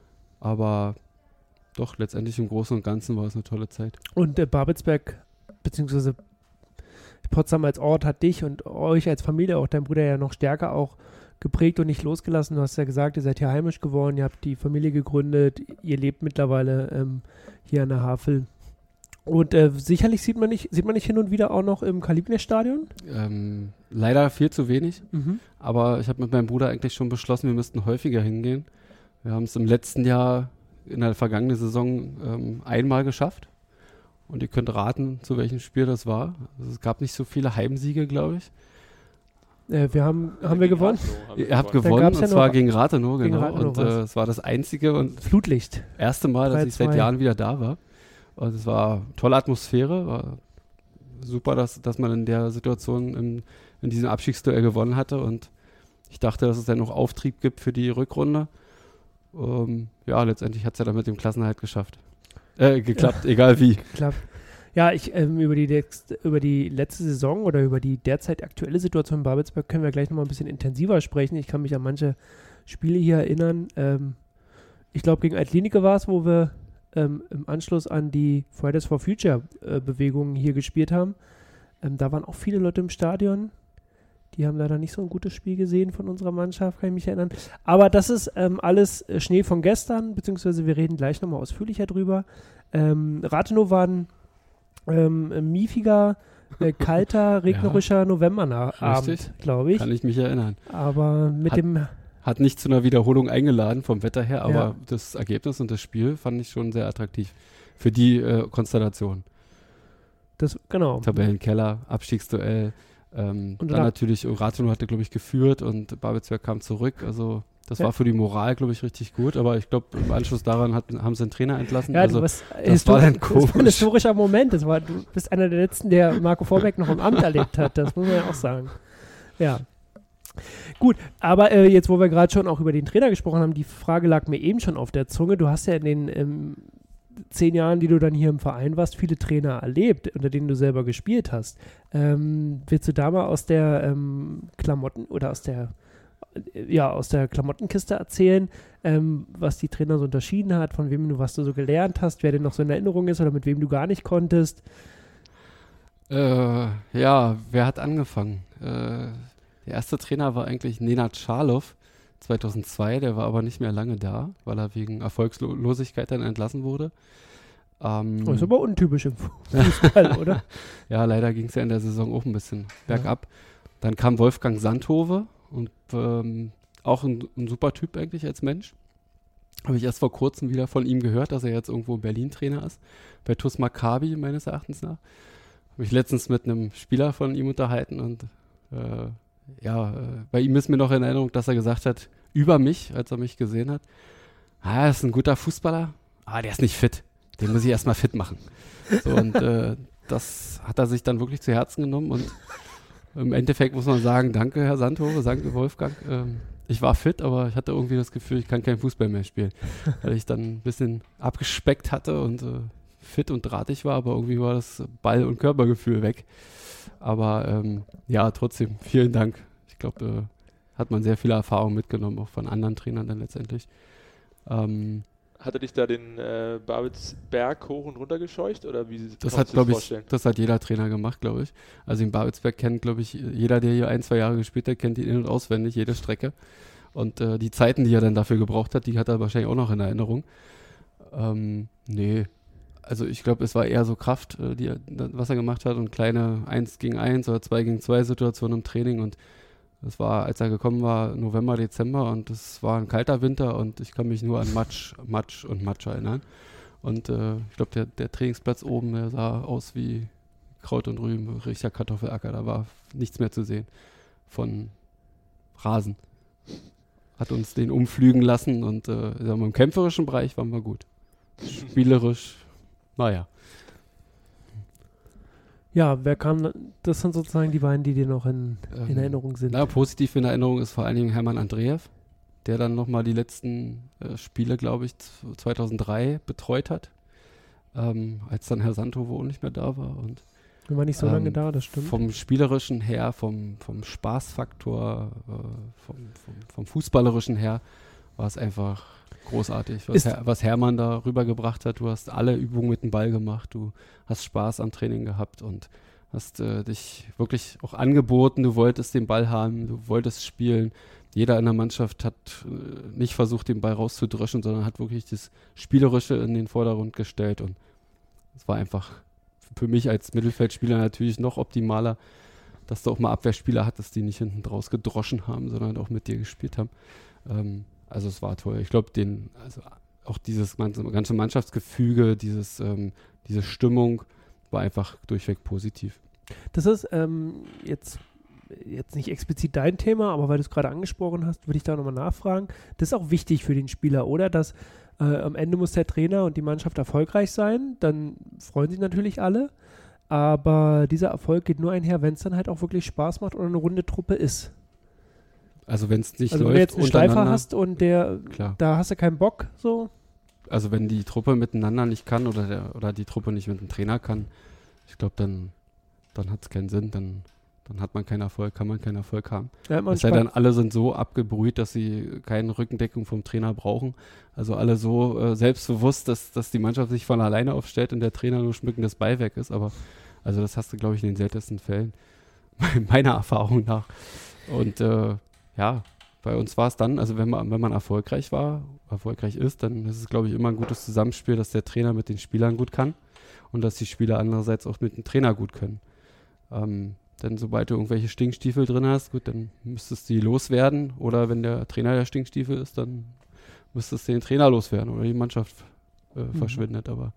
Aber doch, letztendlich im Großen und Ganzen war es eine tolle Zeit. Und äh, Babelsberg, beziehungsweise Potsdam als Ort hat dich und euch als Familie, auch dein Bruder ja noch stärker auch geprägt und nicht losgelassen. Du hast ja gesagt, ihr seid hier heimisch geworden, ihr habt die Familie gegründet, ihr lebt mittlerweile ähm, hier an der Havel. Und äh, sicherlich sieht man nicht, sieht man nicht hin und wieder auch noch im Kalibnes-Stadion? Ähm, leider viel zu wenig, Mhm. aber ich habe mit meinem Bruder eigentlich schon beschlossen, wir müssten häufiger hingehen. Wir haben es im letzten Jahr, in der vergangenen Saison, ähm, einmal geschafft. Und ihr könnt raten, zu welchem Spiel das war. Also es gab nicht so viele Heimsiege, glaube ich. Äh, wir haben, haben wir gewonnen? Rathenow haben wir Ihr habt Dann gewonnen, gab's und ja zwar noch- gegen Rathenow, gegen genau. Rathenow und war's. äh, es war das einzige und Flutlicht. erste Mal, dass ich seit drei zwei. Jahren wieder da war. Und es war tolle Atmosphäre, war super, dass, dass man in der Situation im, in diesem Abstiegsduell gewonnen hatte. Und ich dachte, dass es dann noch Auftrieb gibt für die Rückrunde. Ähm, ja, letztendlich hat es ja dann mit dem Klassenerhalt geschafft. Äh, geklappt, egal wie. Klappt. Ja, ich ähm, über, die letzte, über die letzte Saison oder über die derzeit aktuelle Situation in Babelsberg können wir gleich nochmal ein bisschen intensiver sprechen. Ich kann mich an manche Spiele hier erinnern. Ähm, ich glaube, gegen Altlinike war es, wo wir ähm, im Anschluss an die Fridays for Future äh, Bewegungen hier gespielt haben. Ähm, da waren auch viele Leute im Stadion. Die haben leider nicht so ein gutes Spiel gesehen von unserer Mannschaft, kann ich mich erinnern. Aber das ist ähm, alles äh, Schnee von gestern, beziehungsweise wir reden gleich nochmal ausführlicher drüber. Ähm, Rathenow war ein ähm, miefiger, äh, kalter, regnerischer Novemberabend, Richtig. glaube ich. Kann ich mich erinnern. Aber mit Hat- dem, Hat nicht zu einer Wiederholung eingeladen vom Wetter her, aber Ja. das Ergebnis und das Spiel fand ich schon sehr attraktiv für die äh, Konstellation. das, genau. Tabellenkeller, Abstiegsduell. Ähm, Und dann da- natürlich, Rathenow hatte, glaube ich, geführt und Babelsberg kam zurück. Also das Ja. war für die Moral, glaube ich, richtig gut. Aber ich glaube, im Anschluss daran hat, haben sie einen Trainer entlassen. Ja, also du warst das war dann das war ein komisch. historischer Moment. Das war, du bist einer der Letzten, der Marco Vorbeck noch im Amt erlebt hat. Das muss man ja auch sagen. Ja. Gut, aber äh, jetzt, wo wir gerade schon auch über den Trainer gesprochen haben, die Frage lag mir eben schon auf der Zunge. Du hast ja in den ähm, zehn Jahren, die du dann hier im Verein warst, viele Trainer erlebt, unter denen du selber gespielt hast. Ähm, willst du da mal aus der ähm, Klamotten oder aus der äh, ja, aus der Klamottenkiste erzählen, ähm, was die Trainer so unterschieden hat, von wem du, was du so gelernt hast, wer dir noch so in Erinnerung ist oder mit wem du gar nicht konntest? Äh, ja, wer hat angefangen? Äh, der erste Trainer war eigentlich Nenad Scharlow, zweitausendzwei, der war aber nicht mehr lange da, weil er wegen Erfolgslosigkeit dann entlassen wurde. Ähm, Das ist aber untypisch im Fußball, oder? Ja, leider ging es ja in der Saison auch ein bisschen bergab. Dann kam Wolfgang Sandhove und ähm, auch ein, ein super Typ eigentlich als Mensch. Habe ich erst vor kurzem wieder von ihm gehört, dass er jetzt irgendwo in Berlin Trainer ist, bei T U S Maccabi meines Erachtens nach. Habe ich letztens mit einem Spieler von ihm unterhalten und äh, ja, äh, bei ihm ist mir noch in Erinnerung, dass er gesagt hat, über mich, als er mich gesehen hat, ah, er ist ein guter Fußballer, aber der ist nicht fit. Den muss ich erstmal fit machen. So, und äh, das hat er sich dann wirklich zu Herzen genommen und im Endeffekt muss man sagen, danke Herr Sandhove, danke Wolfgang. Ähm, ich war fit, aber ich hatte irgendwie das Gefühl, ich kann kein Fußball mehr spielen, weil ich dann ein bisschen abgespeckt hatte und äh, fit und drahtig war, aber irgendwie war das Ball- und Körpergefühl weg. Aber ähm, ja, trotzdem, vielen Dank. Ich glaube, äh, hat man sehr viele Erfahrungen mitgenommen, auch von anderen Trainern dann letztendlich. Ähm, Hat er dich da den äh, Babelsberg hoch und runter gescheucht oder wie Das kannst hat, du glaube dir ich, vorstellen? das hat jeder Trainer gemacht, glaube ich. Also in Babelsberg kennt, glaube ich, jeder, der hier ein, zwei Jahre gespielt hat, kennt ihn in- und auswendig, jede Strecke. Und äh, die Zeiten, die er dann dafür gebraucht hat, die hat er wahrscheinlich auch noch in Erinnerung. Ähm, nee, also ich glaube, es war eher so Kraft, äh, die, was er gemacht hat und kleine eins gegen eins oder zwei gegen zwei Situationen im Training und das war, als er gekommen war, November, Dezember und es war ein kalter Winter und ich kann mich nur an Matsch, Matsch und Matsch erinnern. Und äh, ich glaube, der, der Trainingsplatz oben, der sah aus wie Kraut und Rüben, richtiger Kartoffelacker, da war nichts mehr zu sehen von Rasen. Hat uns den umflügen lassen und äh, sagen wir, im kämpferischen Bereich waren wir gut. Spielerisch, naja. Ja, wer kam, das sind sozusagen die beiden, die dir noch in, in Ähm, Erinnerung sind. Na, positiv in Erinnerung ist vor allen Dingen Hermann Andreev, der dann nochmal die letzten äh, Spiele, glaube ich, zweitausenddrei betreut hat, ähm, als dann Herr Santo wohl nicht mehr da war. Und Wir waren nicht so ähm, lange da, das stimmt. vom Spielerischen her, vom, vom Spaßfaktor, äh, vom, vom, vom Fußballerischen her war es einfach großartig, was, Her- was Hermann da rübergebracht hat. Du hast alle Übungen mit dem Ball gemacht, du hast Spaß am Training gehabt und hast äh, dich wirklich auch angeboten, du wolltest den Ball haben, du wolltest spielen. Jeder in der Mannschaft hat äh, nicht versucht, den Ball rauszudröschen, sondern hat wirklich das Spielerische in den Vordergrund gestellt und es war einfach für mich als Mittelfeldspieler natürlich noch optimaler, dass du auch mal Abwehrspieler hattest, die nicht hinten draus gedroschen haben, sondern auch mit dir gespielt haben. Ähm, also es war toll. Ich glaube, den, also auch dieses ganze Mannschaftsgefüge, dieses, ähm, diese Stimmung war einfach durchweg positiv. Das ist ähm, jetzt, jetzt nicht explizit dein Thema, aber weil du es gerade angesprochen hast, würde ich da nochmal nachfragen. Das ist auch wichtig für den Spieler, oder? Dass äh, am Ende muss der Trainer und die Mannschaft erfolgreich sein, dann freuen sich natürlich alle, aber dieser Erfolg geht nur einher, wenn es dann halt auch wirklich Spaß macht und eine runde Truppe ist. Also wenn es nicht Also läuft, wenn du jetzt einen Steifer untereinander- hast und der, Klar. da hast du keinen Bock, so. Also wenn die Truppe miteinander nicht kann oder, der, oder die Truppe nicht mit dem Trainer kann, ich glaube, dann, dann hat es keinen Sinn, dann, dann hat man keinen Erfolg, kann man keinen Erfolg haben. Ja, man Es sei spannt- denn, alle sind so abgebrüht, dass sie keine Rückendeckung vom Trainer brauchen. Also alle so äh, selbstbewusst, dass, dass die Mannschaft sich von alleine aufstellt und der Trainer nur schmückendes Beiwerk ist. Aber also das hast du, glaube ich, in den seltensten Fällen, meiner Erfahrung nach. Und äh, ja, bei uns war es dann, also wenn man, wenn man erfolgreich war, erfolgreich ist, dann ist es, glaube ich, immer ein gutes Zusammenspiel, dass der Trainer mit den Spielern gut kann und dass die Spieler andererseits auch mit dem Trainer gut können. Ähm, denn sobald du irgendwelche Stinkstiefel drin hast, gut, dann müsstest du die loswerden. Oder wenn der Trainer der Stinkstiefel ist, dann müsstest du den Trainer loswerden oder die Mannschaft äh, Mhm. verschwindet. Aber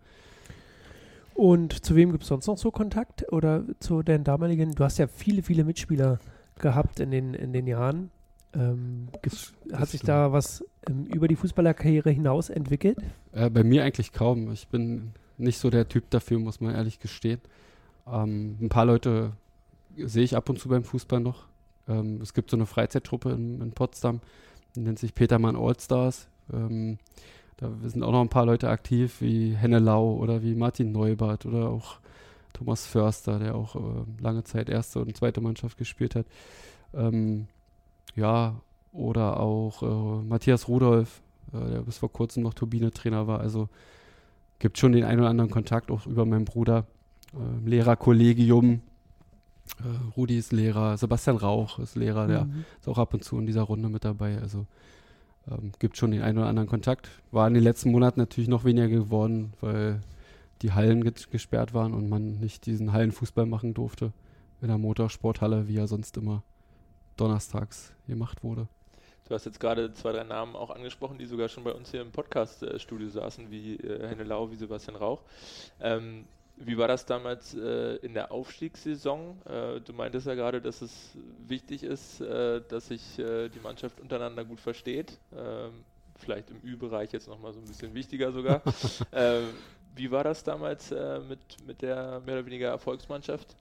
Und zu wem gibt es sonst noch so Kontakt? Oder zu den damaligen, du hast ja viele, viele Mitspieler gehabt in den, in den Jahren. Ähm, gibt's, Das hat sich stimmt. da was ähm, über die Fußballerkarriere hinaus entwickelt? Äh, bei mir eigentlich kaum. Ich bin nicht so der Typ dafür, muss man ehrlich gestehen. Ähm, ein paar Leute sehe ich ab und zu beim Fußball noch. Ähm, es gibt so eine Freizeittruppe in, in Potsdam, die nennt sich Petermann Allstars. Ähm, da sind auch noch ein paar Leute aktiv, wie Henne Lau oder wie Martin Neubart oder auch Thomas Förster, der auch äh, lange Zeit erste und zweite Mannschaft gespielt hat. Ähm, ja, oder auch äh, Matthias Rudolph, äh, der bis vor kurzem noch Turbine-Trainer war. Also gibt schon den einen oder anderen Kontakt, auch über meinen Bruder. Äh, Lehrerkollegium, äh, Rudi ist Lehrer, Sebastian Rauch ist Lehrer, der Mhm. ist auch ab und zu in dieser Runde mit dabei. Also ähm, gibt schon den einen oder anderen Kontakt. War in den letzten Monaten natürlich noch weniger geworden, weil die Hallen ge- gesperrt waren und man nicht diesen Hallenfußball machen durfte in der Motorsporthalle, wie er sonst immer donnerstags gemacht wurde. Du hast jetzt gerade zwei, drei Namen auch angesprochen, die sogar schon bei uns hier im Podcast-Studio saßen, wie äh, Henne Lau, wie Sebastian Rauch. Ähm, wie war das damals äh, in der Aufstiegssaison? Äh, du meintest ja gerade, dass es wichtig ist, äh, dass sich äh, die Mannschaft untereinander gut versteht. Ähm, vielleicht im Ü-Bereich jetzt nochmal so ein bisschen wichtiger sogar. ähm, wie war das damals äh, mit, mit der mehr oder weniger Erfolgsmannschaft?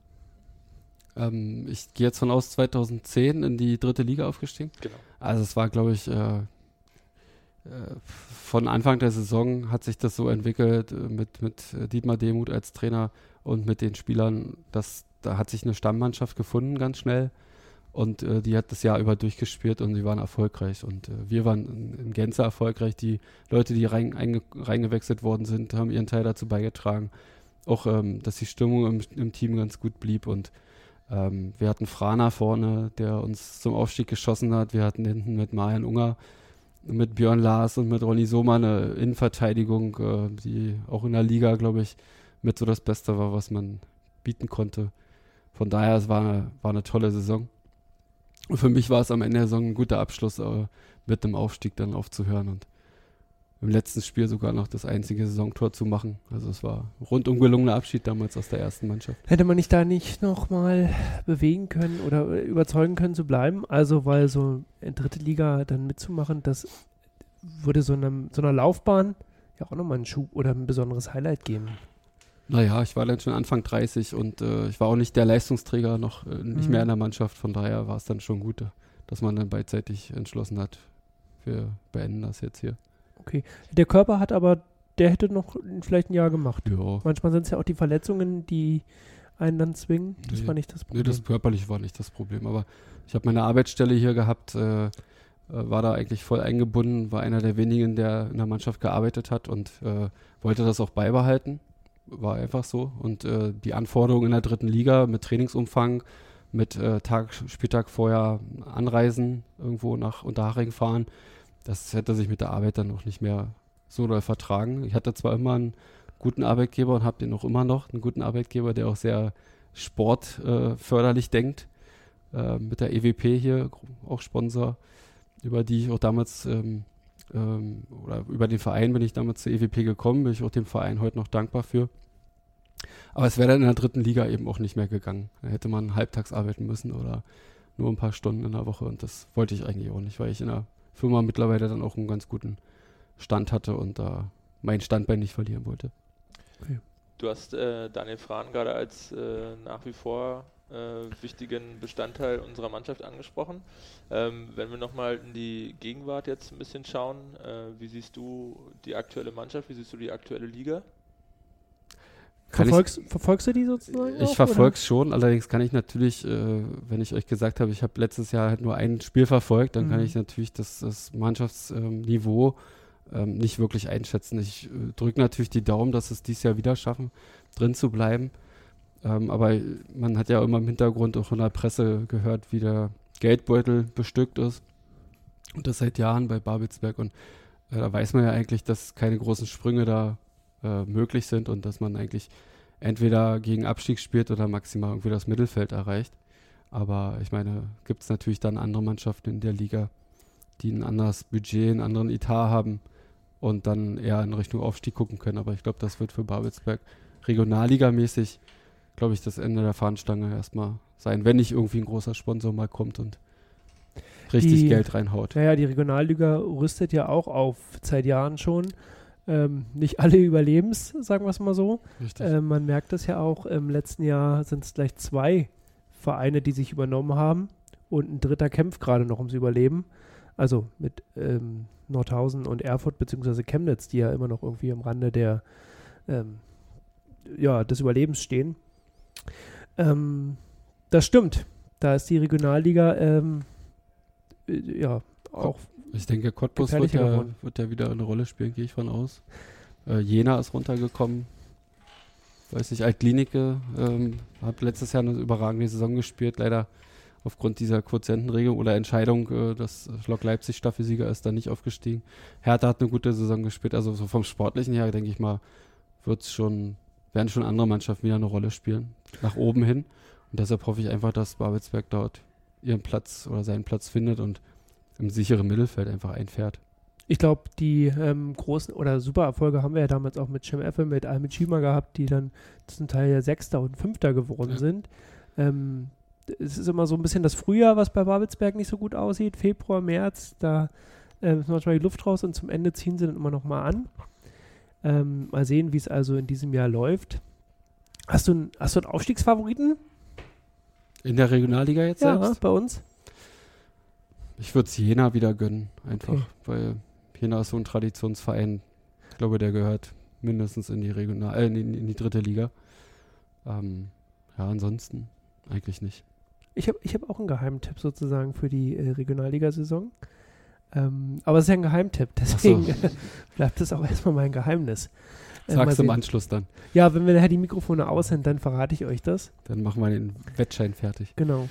Ähm, ich gehe jetzt von aus zweitausendzehn in die dritte Liga aufgestiegen. Genau. Also es war, glaube ich, äh, äh, von Anfang der Saison hat sich das so entwickelt äh, mit, mit äh, Dietmar Demuth als Trainer und mit den Spielern, dass da hat sich eine Stammmannschaft gefunden ganz schnell und äh, die hat das Jahr über durchgespielt und sie waren erfolgreich und äh, wir waren in, in Gänze erfolgreich. Die Leute, die rein, einge, reingewechselt worden sind, haben ihren Teil dazu beigetragen. Auch, ähm, dass die Stimmung im, im Team ganz gut blieb und Ähm, wir hatten Frana vorne, der uns zum Aufstieg geschossen hat. Wir hatten hinten mit Marian Unger mit Björn Lars und mit Ronny Sohmer eine Innenverteidigung, äh, die auch in der Liga, glaube ich, mit so das Beste war, was man bieten konnte. Von daher, es war eine, war eine tolle Saison. Und für mich war es am Ende der Saison ein guter Abschluss, äh, mit dem Aufstieg dann aufzuhören und im letzten Spiel sogar noch das einzige Saisontor zu machen. Also es war ein rundum gelungener Abschied damals aus der ersten Mannschaft. Hätte man nicht da nicht nochmal bewegen können oder überzeugen können zu bleiben? Also weil so in dritte Liga dann mitzumachen, das würde so, einem, so einer Laufbahn ja auch nochmal einen Schub oder ein besonderes Highlight geben. Naja, ich war dann schon Anfang dreißig und äh, ich war auch nicht der Leistungsträger, noch äh, nicht Mhm. mehr in der Mannschaft. Von daher war es dann schon gut, dass man dann beidseitig entschlossen hat, wir beenden das jetzt hier. Okay. Der Körper hat aber, der hätte noch vielleicht ein Jahr gemacht. Ja. Manchmal sind es ja auch die Verletzungen, die einen dann zwingen. Das Nee. war nicht das Nee, Problem. das körperlich war nicht das Problem, aber ich habe meine Arbeitsstelle hier gehabt, äh, äh, war da eigentlich voll eingebunden, war einer der wenigen, der in der Mannschaft gearbeitet hat und äh, wollte das auch beibehalten. War einfach so. Und äh, die Anforderungen in der dritten Liga mit Trainingsumfang, mit äh, Tag, Spieltag vorher anreisen, irgendwo nach Unterhaching fahren, das hätte sich mit der Arbeit dann auch nicht mehr so doll vertragen. Ich hatte zwar immer einen guten Arbeitgeber und habe den auch immer noch, einen guten Arbeitgeber, der auch sehr sportförderlich äh, denkt, äh, mit der E W P hier, auch Sponsor, über die ich auch damals, ähm, ähm, oder über den Verein bin ich damals zur E W P gekommen, bin ich auch dem Verein heute noch dankbar für. Aber es wäre dann in der dritten Liga eben auch nicht mehr gegangen. Da hätte man halbtags arbeiten müssen oder nur ein paar Stunden in der Woche und das wollte ich eigentlich auch nicht, weil ich in der Firma mittlerweile dann auch einen ganz guten Stand hatte und da äh, mein Standbein nicht verlieren wollte. Du hast äh, Daniel Frahn gerade als äh, nach wie vor äh, wichtigen Bestandteil unserer Mannschaft angesprochen. Ähm, wenn wir nochmal in die Gegenwart jetzt ein bisschen schauen, äh, wie siehst du die aktuelle Mannschaft, wie siehst du die aktuelle Liga? Kann Verfolgst, ich, verfolgst du die sozusagen? ich auch, verfolge es schon, allerdings kann ich natürlich, äh, wenn ich euch gesagt habe, ich habe letztes Jahr halt nur ein Spiel verfolgt, dann Mhm. kann ich natürlich das, das Mannschaftsniveau ähm, nicht wirklich einschätzen. Ich äh, drücke natürlich die Daumen, dass es dieses Jahr wieder schaffen, drin zu bleiben. Ähm, aber man hat ja immer im Hintergrund auch in der Presse gehört, wie der Geldbeutel bestückt ist. Und das seit Jahren bei Babelsberg. Und äh, da weiß man ja eigentlich, dass keine großen Sprünge da äh, möglich sind und dass man eigentlich entweder gegen Abstieg spielt oder maximal irgendwie das Mittelfeld erreicht. Aber ich meine, gibt es natürlich dann andere Mannschaften in der Liga, die ein anderes Budget, einen anderen Etat haben und dann eher in Richtung Aufstieg gucken können. Aber ich glaube, das wird für Babelsberg regionalligamäßig, glaube ich, das Ende der Fahnenstange erstmal sein, wenn nicht irgendwie ein großer Sponsor mal kommt und richtig Die- Geld reinhaut. Naja, die Regionalliga rüstet ja auch auf, seit Jahren schon. Ähm, nicht alle überlebens, sagen wir es mal so. Richtig. Ähm, man merkt das ja auch, im letzten Jahr sind es gleich zwei Vereine, die sich übernommen haben und ein dritter kämpft gerade noch ums Überleben. Also mit ähm, Nordhausen und Erfurt beziehungsweise Chemnitz, die ja immer noch irgendwie am Rande der, ähm, ja, des Überlebens stehen. Ähm, das stimmt. Da ist die Regionalliga ähm, äh, ja auch Ich denke, Cottbus wird gefährlicher ja, geworden. wird ja wieder eine Rolle spielen, gehe ich von aus. Äh, Jena ist runtergekommen. Weiß nicht, Altlinike ähm, hat letztes Jahr eine überragende Saison gespielt. Leider aufgrund dieser Quotientenregelung oder Entscheidung, äh, dass Lok Leipzig Staffelsieger ist, dann nicht aufgestiegen. Hertha hat eine gute Saison gespielt. Also so vom Sportlichen her, denke ich mal, wird's schon, werden schon andere Mannschaften wieder eine Rolle spielen. Nach oben hin. Und deshalb hoffe ich einfach, dass Babelsberg dort ihren Platz oder seinen Platz findet und im sicheren Mittelfeld einfach einfährt. Ich glaube, die ähm, großen oder super Erfolge haben wir ja damals auch mit Cem Effe, mit Almid Schima gehabt, die dann zum Teil ja Sechster und Fünfter geworden Ja. sind. Ähm, es ist immer so ein bisschen das Frühjahr, was bei Babelsberg nicht so gut aussieht. Februar, März, da äh, ist manchmal die Luft raus und zum Ende ziehen sie dann immer noch mal an. Ähm, mal sehen, wie es also in diesem Jahr läuft. Hast du, n- hast du einen Aufstiegsfavoriten? In der Regionalliga jetzt Ja, selbst? bei uns. Ich würde es Jena wieder gönnen, einfach, Okay. weil Jena ist so ein Traditionsverein. Ich glaube, der gehört mindestens in die Regional, äh, in, die- in die dritte Liga. Ähm, ja, ansonsten eigentlich nicht. Ich habe ich hab auch einen Geheimtipp sozusagen für die äh, Regionalligasaison. Ähm, aber es ist ja ein Geheimtipp, deswegen bleibt es auch erstmal mein Geheimnis. Äh, Sag's im Anschluss dann. Ja, wenn wir nachher die Mikrofone aus sind, dann verrate ich euch das. Dann machen wir den Wettschein fertig. Genau.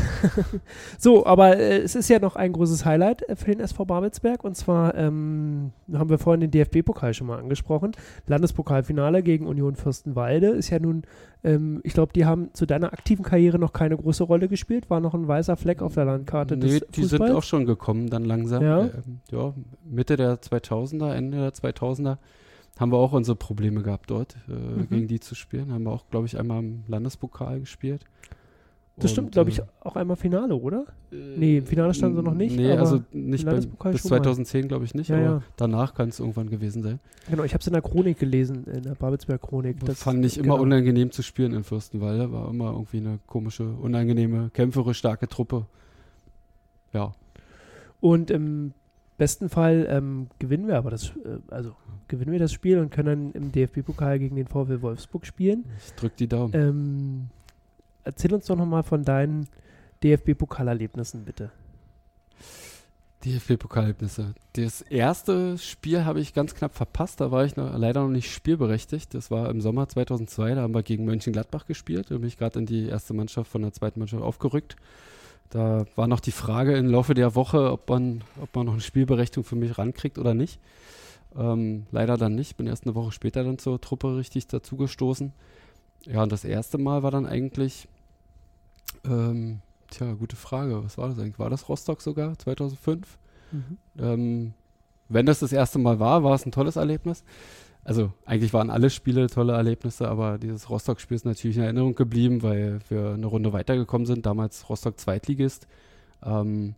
So, aber äh, es ist ja noch ein großes Highlight äh, für den S V Babelsberg. Und zwar ähm, haben wir vorhin den D F B-Pokal schon mal angesprochen. Landespokalfinale gegen Union Fürstenwalde ist ja nun, ähm, ich glaube, die haben zu deiner aktiven Karriere noch keine große Rolle gespielt. War noch ein weißer Fleck auf der Landkarte nee, des die Fußballs. sind auch schon gekommen dann langsam. Ja. Ähm, ja, Mitte der zweitausender, Ende der zweitausender haben wir auch unsere Probleme gehabt dort, äh, Mhm. gegen die zu spielen. Haben wir auch, glaube ich, einmal im Landespokal gespielt. Das stimmt, Und, glaube ich, äh, auch einmal Finale, oder? Nee, im Finale standen sie noch nicht. Nee, aber also nicht beim, Landespokal bis schon mal. zweitausendzehn, glaube ich, nicht, Ja, aber ja. danach kann es irgendwann gewesen sein. Genau, ich habe es in der Chronik gelesen, in der Babelsberg-Chronik. Das fand ich immer genau. unangenehm zu spielen in Fürstenwalde. War immer irgendwie eine komische, unangenehme, kämpferisch starke Truppe. Ja. Und im besten Fall ähm, gewinnen wir aber das, äh, also gewinnen wir das Spiel und können dann im D F B-Pokal gegen den VfL Wolfsburg spielen. Ich drück die Daumen. Ähm, erzähl uns doch nochmal von deinen D F B-Pokalerlebnissen, bitte. D F B-Pokalerlebnisse. Das erste Spiel habe ich ganz knapp verpasst. Da war ich noch, leider noch nicht spielberechtigt. Das war im Sommer zweitausendzwei. Da haben wir gegen Mönchengladbach gespielt. Da bin ich gerade in die erste Mannschaft von der zweiten Mannschaft aufgerückt. Da war noch die Frage im Laufe der Woche, ob man, ob man noch eine Spielberechtigung für mich rankriegt oder nicht. Ähm, leider dann nicht. Bin erst eine Woche später dann zur Truppe richtig dazugestoßen. Ja, und das erste Mal war dann eigentlich, ähm, tja, gute Frage. Was war das eigentlich? War das Rostock sogar, zweitausendfünf? Mhm. Ähm, wenn das das erste Mal war, war es ein tolles Erlebnis. Also eigentlich waren alle Spiele tolle Erlebnisse, aber dieses Rostock-Spiel ist natürlich in Erinnerung geblieben, weil wir eine Runde weitergekommen sind. Damals Rostock Zweitligist. Ähm,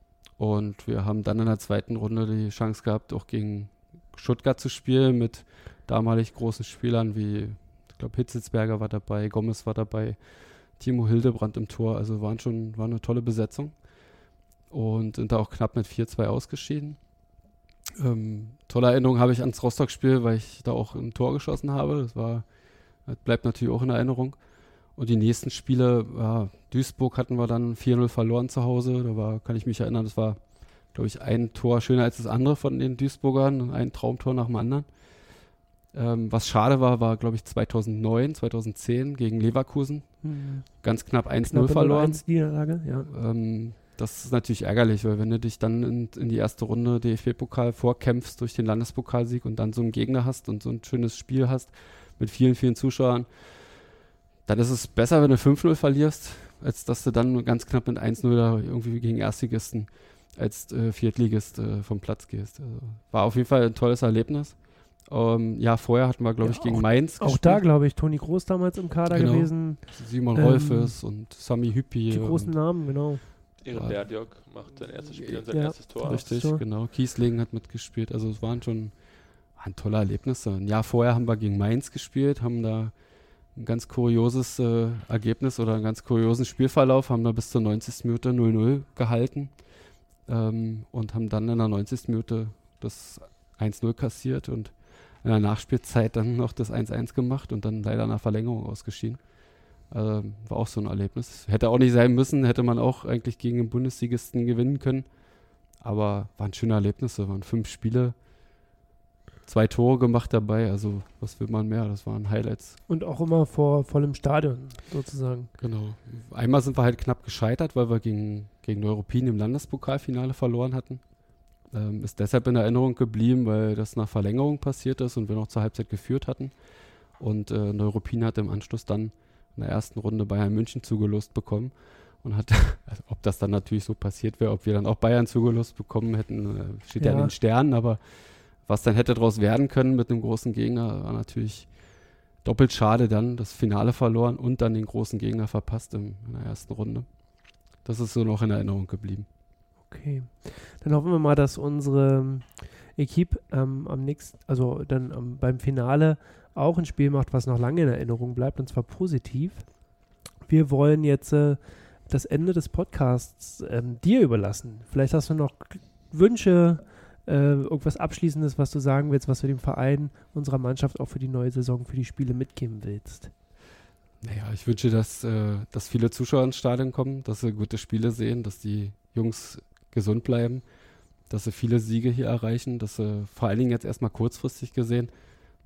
und wir haben dann in der zweiten Runde die Chance gehabt, auch gegen Stuttgart zu spielen mit damalig großen Spielern wie, ich glaube, Hitzelsberger war dabei, Gomez war dabei, Timo Hildebrand im Tor. Also waren schon, war eine tolle Besetzung. Und sind da auch knapp mit vier zwei ausgeschieden. Ähm, tolle Erinnerung habe ich ans Rostock-Spiel, weil ich da auch ein Tor geschossen habe. Das war, das bleibt natürlich auch in Erinnerung. Und die nächsten Spiele, ja, Duisburg hatten wir dann vier null verloren zu Hause. Da war, kann ich mich erinnern, das war, glaube ich, ein Tor schöner als das andere von den Duisburgern. Ein Traumtor nach dem anderen. Ähm, was schade war, war, glaube ich, zweitausendneun, zweitausendzehn gegen Leverkusen. Mhm. Ganz knapp eins null Knappe verloren. null eins Niederlage, ja. Ähm, das ist natürlich ärgerlich, weil wenn du dich dann in, in die erste Runde D F B-Pokal vorkämpfst durch den Landespokalsieg und dann so einen Gegner hast und so ein schönes Spiel hast mit vielen, vielen Zuschauern, dann ist es besser, wenn du fünf null verlierst, als dass du dann ganz knapp mit eins null da irgendwie gegen Erstligisten als äh, Viertligist äh, vom Platz gehst. Also, war auf jeden Fall ein tolles Erlebnis. Ähm, ja, vorher hatten wir, glaube ich, Ja, gegen auch, Mainz Auch gespielt. da, glaube ich, Toni Groß damals im Kader Genau. gewesen. Simon Ähm, Rolfes und Sami Hüppi. Die großen und, Namen, genau. Ehren Ja. Berdjok macht sein erstes Spiel und sein Ja. erstes Tor. Richtig, Tor. genau. Kiesling hat mitgespielt. Also es waren schon waren tolle Erlebnisse. Ein Jahr vorher haben wir gegen Mainz gespielt, haben da ein ganz kurioses äh, Ergebnis oder einen ganz kuriosen Spielverlauf, haben da bis zur neunzigsten Minute null null gehalten ähm, und haben dann in der neunzigsten Minute das eins null kassiert und in der Nachspielzeit dann noch das eins eins gemacht und dann leider nach Verlängerung ausgeschieden. Also, war auch so ein Erlebnis. Hätte auch nicht sein müssen, hätte man auch eigentlich gegen den Bundesligisten gewinnen können. Aber waren schöne Erlebnisse, waren fünf Spiele, zwei Tore gemacht dabei, also was will man mehr, das waren Highlights. Und auch immer vor vollem Stadion, sozusagen. Genau. Einmal sind wir halt knapp gescheitert, weil wir gegen, gegen Neuruppin im Landespokalfinale verloren hatten. Ähm, ist deshalb in Erinnerung geblieben, weil das nach Verlängerung passiert ist und wir noch zur Halbzeit geführt hatten. Und äh, Neuruppin hat im Anschluss dann in der ersten Runde Bayern München zugelost bekommen und hat, also ob das dann natürlich so passiert wäre, ob wir dann auch Bayern zugelost bekommen hätten, äh, steht ja. ja in den Sternen, aber was dann hätte daraus werden können mit einem großen Gegner, war natürlich doppelt schade dann, das Finale verloren und dann den großen Gegner verpasst im, in der ersten Runde. Das ist so noch in Erinnerung geblieben. Okay, dann hoffen wir mal, dass unsere Equipe ähm, am nächsten, also dann ähm, beim Finale auch ein Spiel macht, was noch lange in Erinnerung bleibt, und zwar positiv. Wir wollen jetzt äh, das Ende des Podcasts ähm, dir überlassen. Vielleicht hast du noch Wünsche, äh, irgendwas Abschließendes, was du sagen willst, was du dem Verein, unserer Mannschaft auch für die neue Saison, für die Spiele mitgeben willst. Naja, ich wünsche, dass, äh, dass viele Zuschauer ins Stadion kommen, dass sie gute Spiele sehen, dass die Jungs gesund bleiben, dass sie viele Siege hier erreichen, dass sie vor allen Dingen jetzt erstmal kurzfristig gesehen,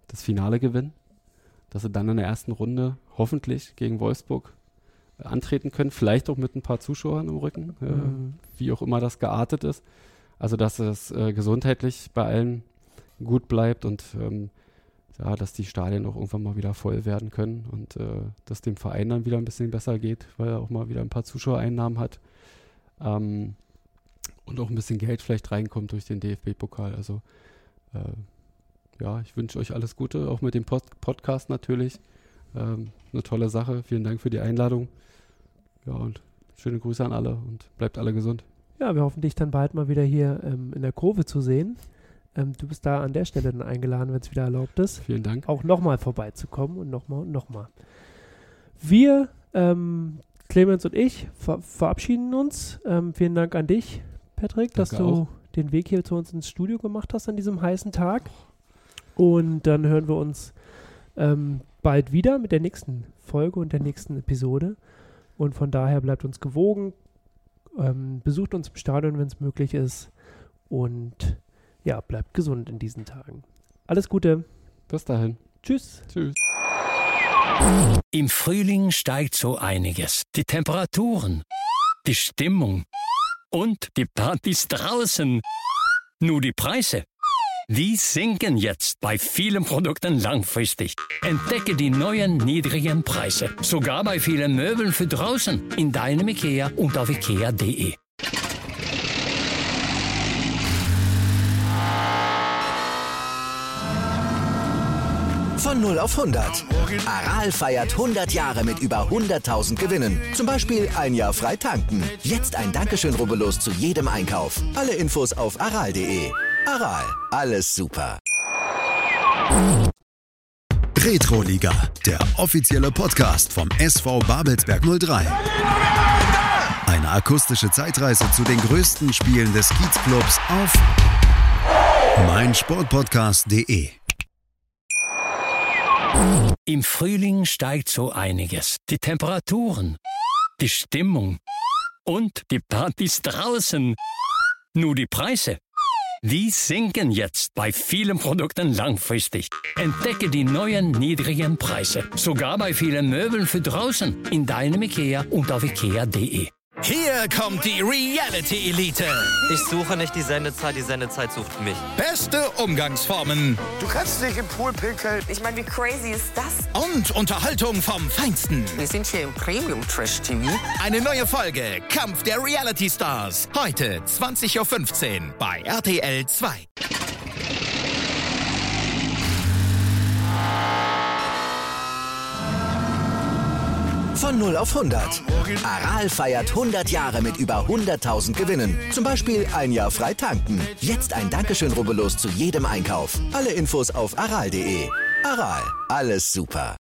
das Finale gewinnen, dass sie dann in der ersten Runde hoffentlich gegen Wolfsburg äh, antreten können, vielleicht auch mit ein paar Zuschauern im Rücken, äh, mhm. wie auch immer das geartet ist. Also dass es äh, gesundheitlich bei allen gut bleibt und ähm, ja, dass die Stadien auch irgendwann mal wieder voll werden können und äh, dass dem Verein dann wieder ein bisschen besser geht, weil er auch mal wieder ein paar Zuschauereinnahmen hat ähm, und auch ein bisschen Geld vielleicht reinkommt durch den D F B-Pokal. Also äh, ja, ich wünsche euch alles Gute, auch mit dem Pod- Podcast natürlich. Ähm, eine tolle Sache. Vielen Dank für die Einladung. Ja, und schöne Grüße an alle und bleibt alle gesund. Ja, wir hoffen, dich dann bald mal wieder hier ähm, in der Kurve zu sehen. Ähm, du bist da an der Stelle dann eingeladen, wenn es wieder erlaubt ist. Vielen Dank. Auch nochmal vorbeizukommen und nochmal und nochmal. Wir, ähm, Clemens und ich, ver- verabschieden uns. Ähm, vielen Dank an dich, Patrick, Danke dass du auch. den Weg hier zu uns ins Studio gemacht hast an diesem heißen Tag. Und dann hören wir uns ähm, bald wieder mit der nächsten Folge und der nächsten Episode. Und von daher bleibt uns gewogen. Ähm, besucht uns im Stadion, wenn es möglich ist. Und ja, bleibt gesund in diesen Tagen. Alles Gute. Bis dahin. Tschüss. Tschüss. Im Frühling steigt so einiges. Die Temperaturen, die Stimmung und die Partys draußen. Nur die Preise, die sinken jetzt bei vielen Produkten langfristig. Entdecke die neuen niedrigen Preise. Sogar bei vielen Möbeln für draußen. In deinem IKEA und auf ikea punkt de. Von null auf hundert. Aral feiert hundert Jahre mit über hunderttausend Gewinnen. Zum Beispiel ein Jahr frei tanken. Jetzt ein Dankeschön, rubbellos zu jedem Einkauf. Alle Infos auf aral punkt de. Aral, alles super. Retroliga, der offizielle Podcast vom S V Babelsberg null drei. Eine akustische Zeitreise zu den größten Spielen des Kiezclubs auf meinsportpodcast punkt de. Im Frühling steigt so einiges. Die Temperaturen, die Stimmung und die Partys draußen. Nur die Preise, die sinken jetzt bei vielen Produkten langfristig. Entdecke die neuen niedrigen Preise. Sogar bei vielen Möbeln für draußen. In deinem IKEA und auf ikea punkt de. Hier kommt die Reality Elite. Ich suche nicht die Sendezeit, die Sendezeit sucht mich. Beste Umgangsformen Du kannst dich im Pool pinkeln. Ich meine, wie crazy ist das? und Unterhaltung vom Feinsten. Wir sind hier im Premium-Trash-T V. Eine neue Folge Kampf der Reality Stars. Heute zwanzig Uhr fünfzehn bei R T L zwei. Von null auf hundert. Aral feiert hundert Jahre mit über hunderttausend Gewinnen. Zum Beispiel ein Jahr frei tanken. Jetzt ein Dankeschön, rubbellos zu jedem Einkauf. Alle Infos auf aral punkt de. Aral, alles super.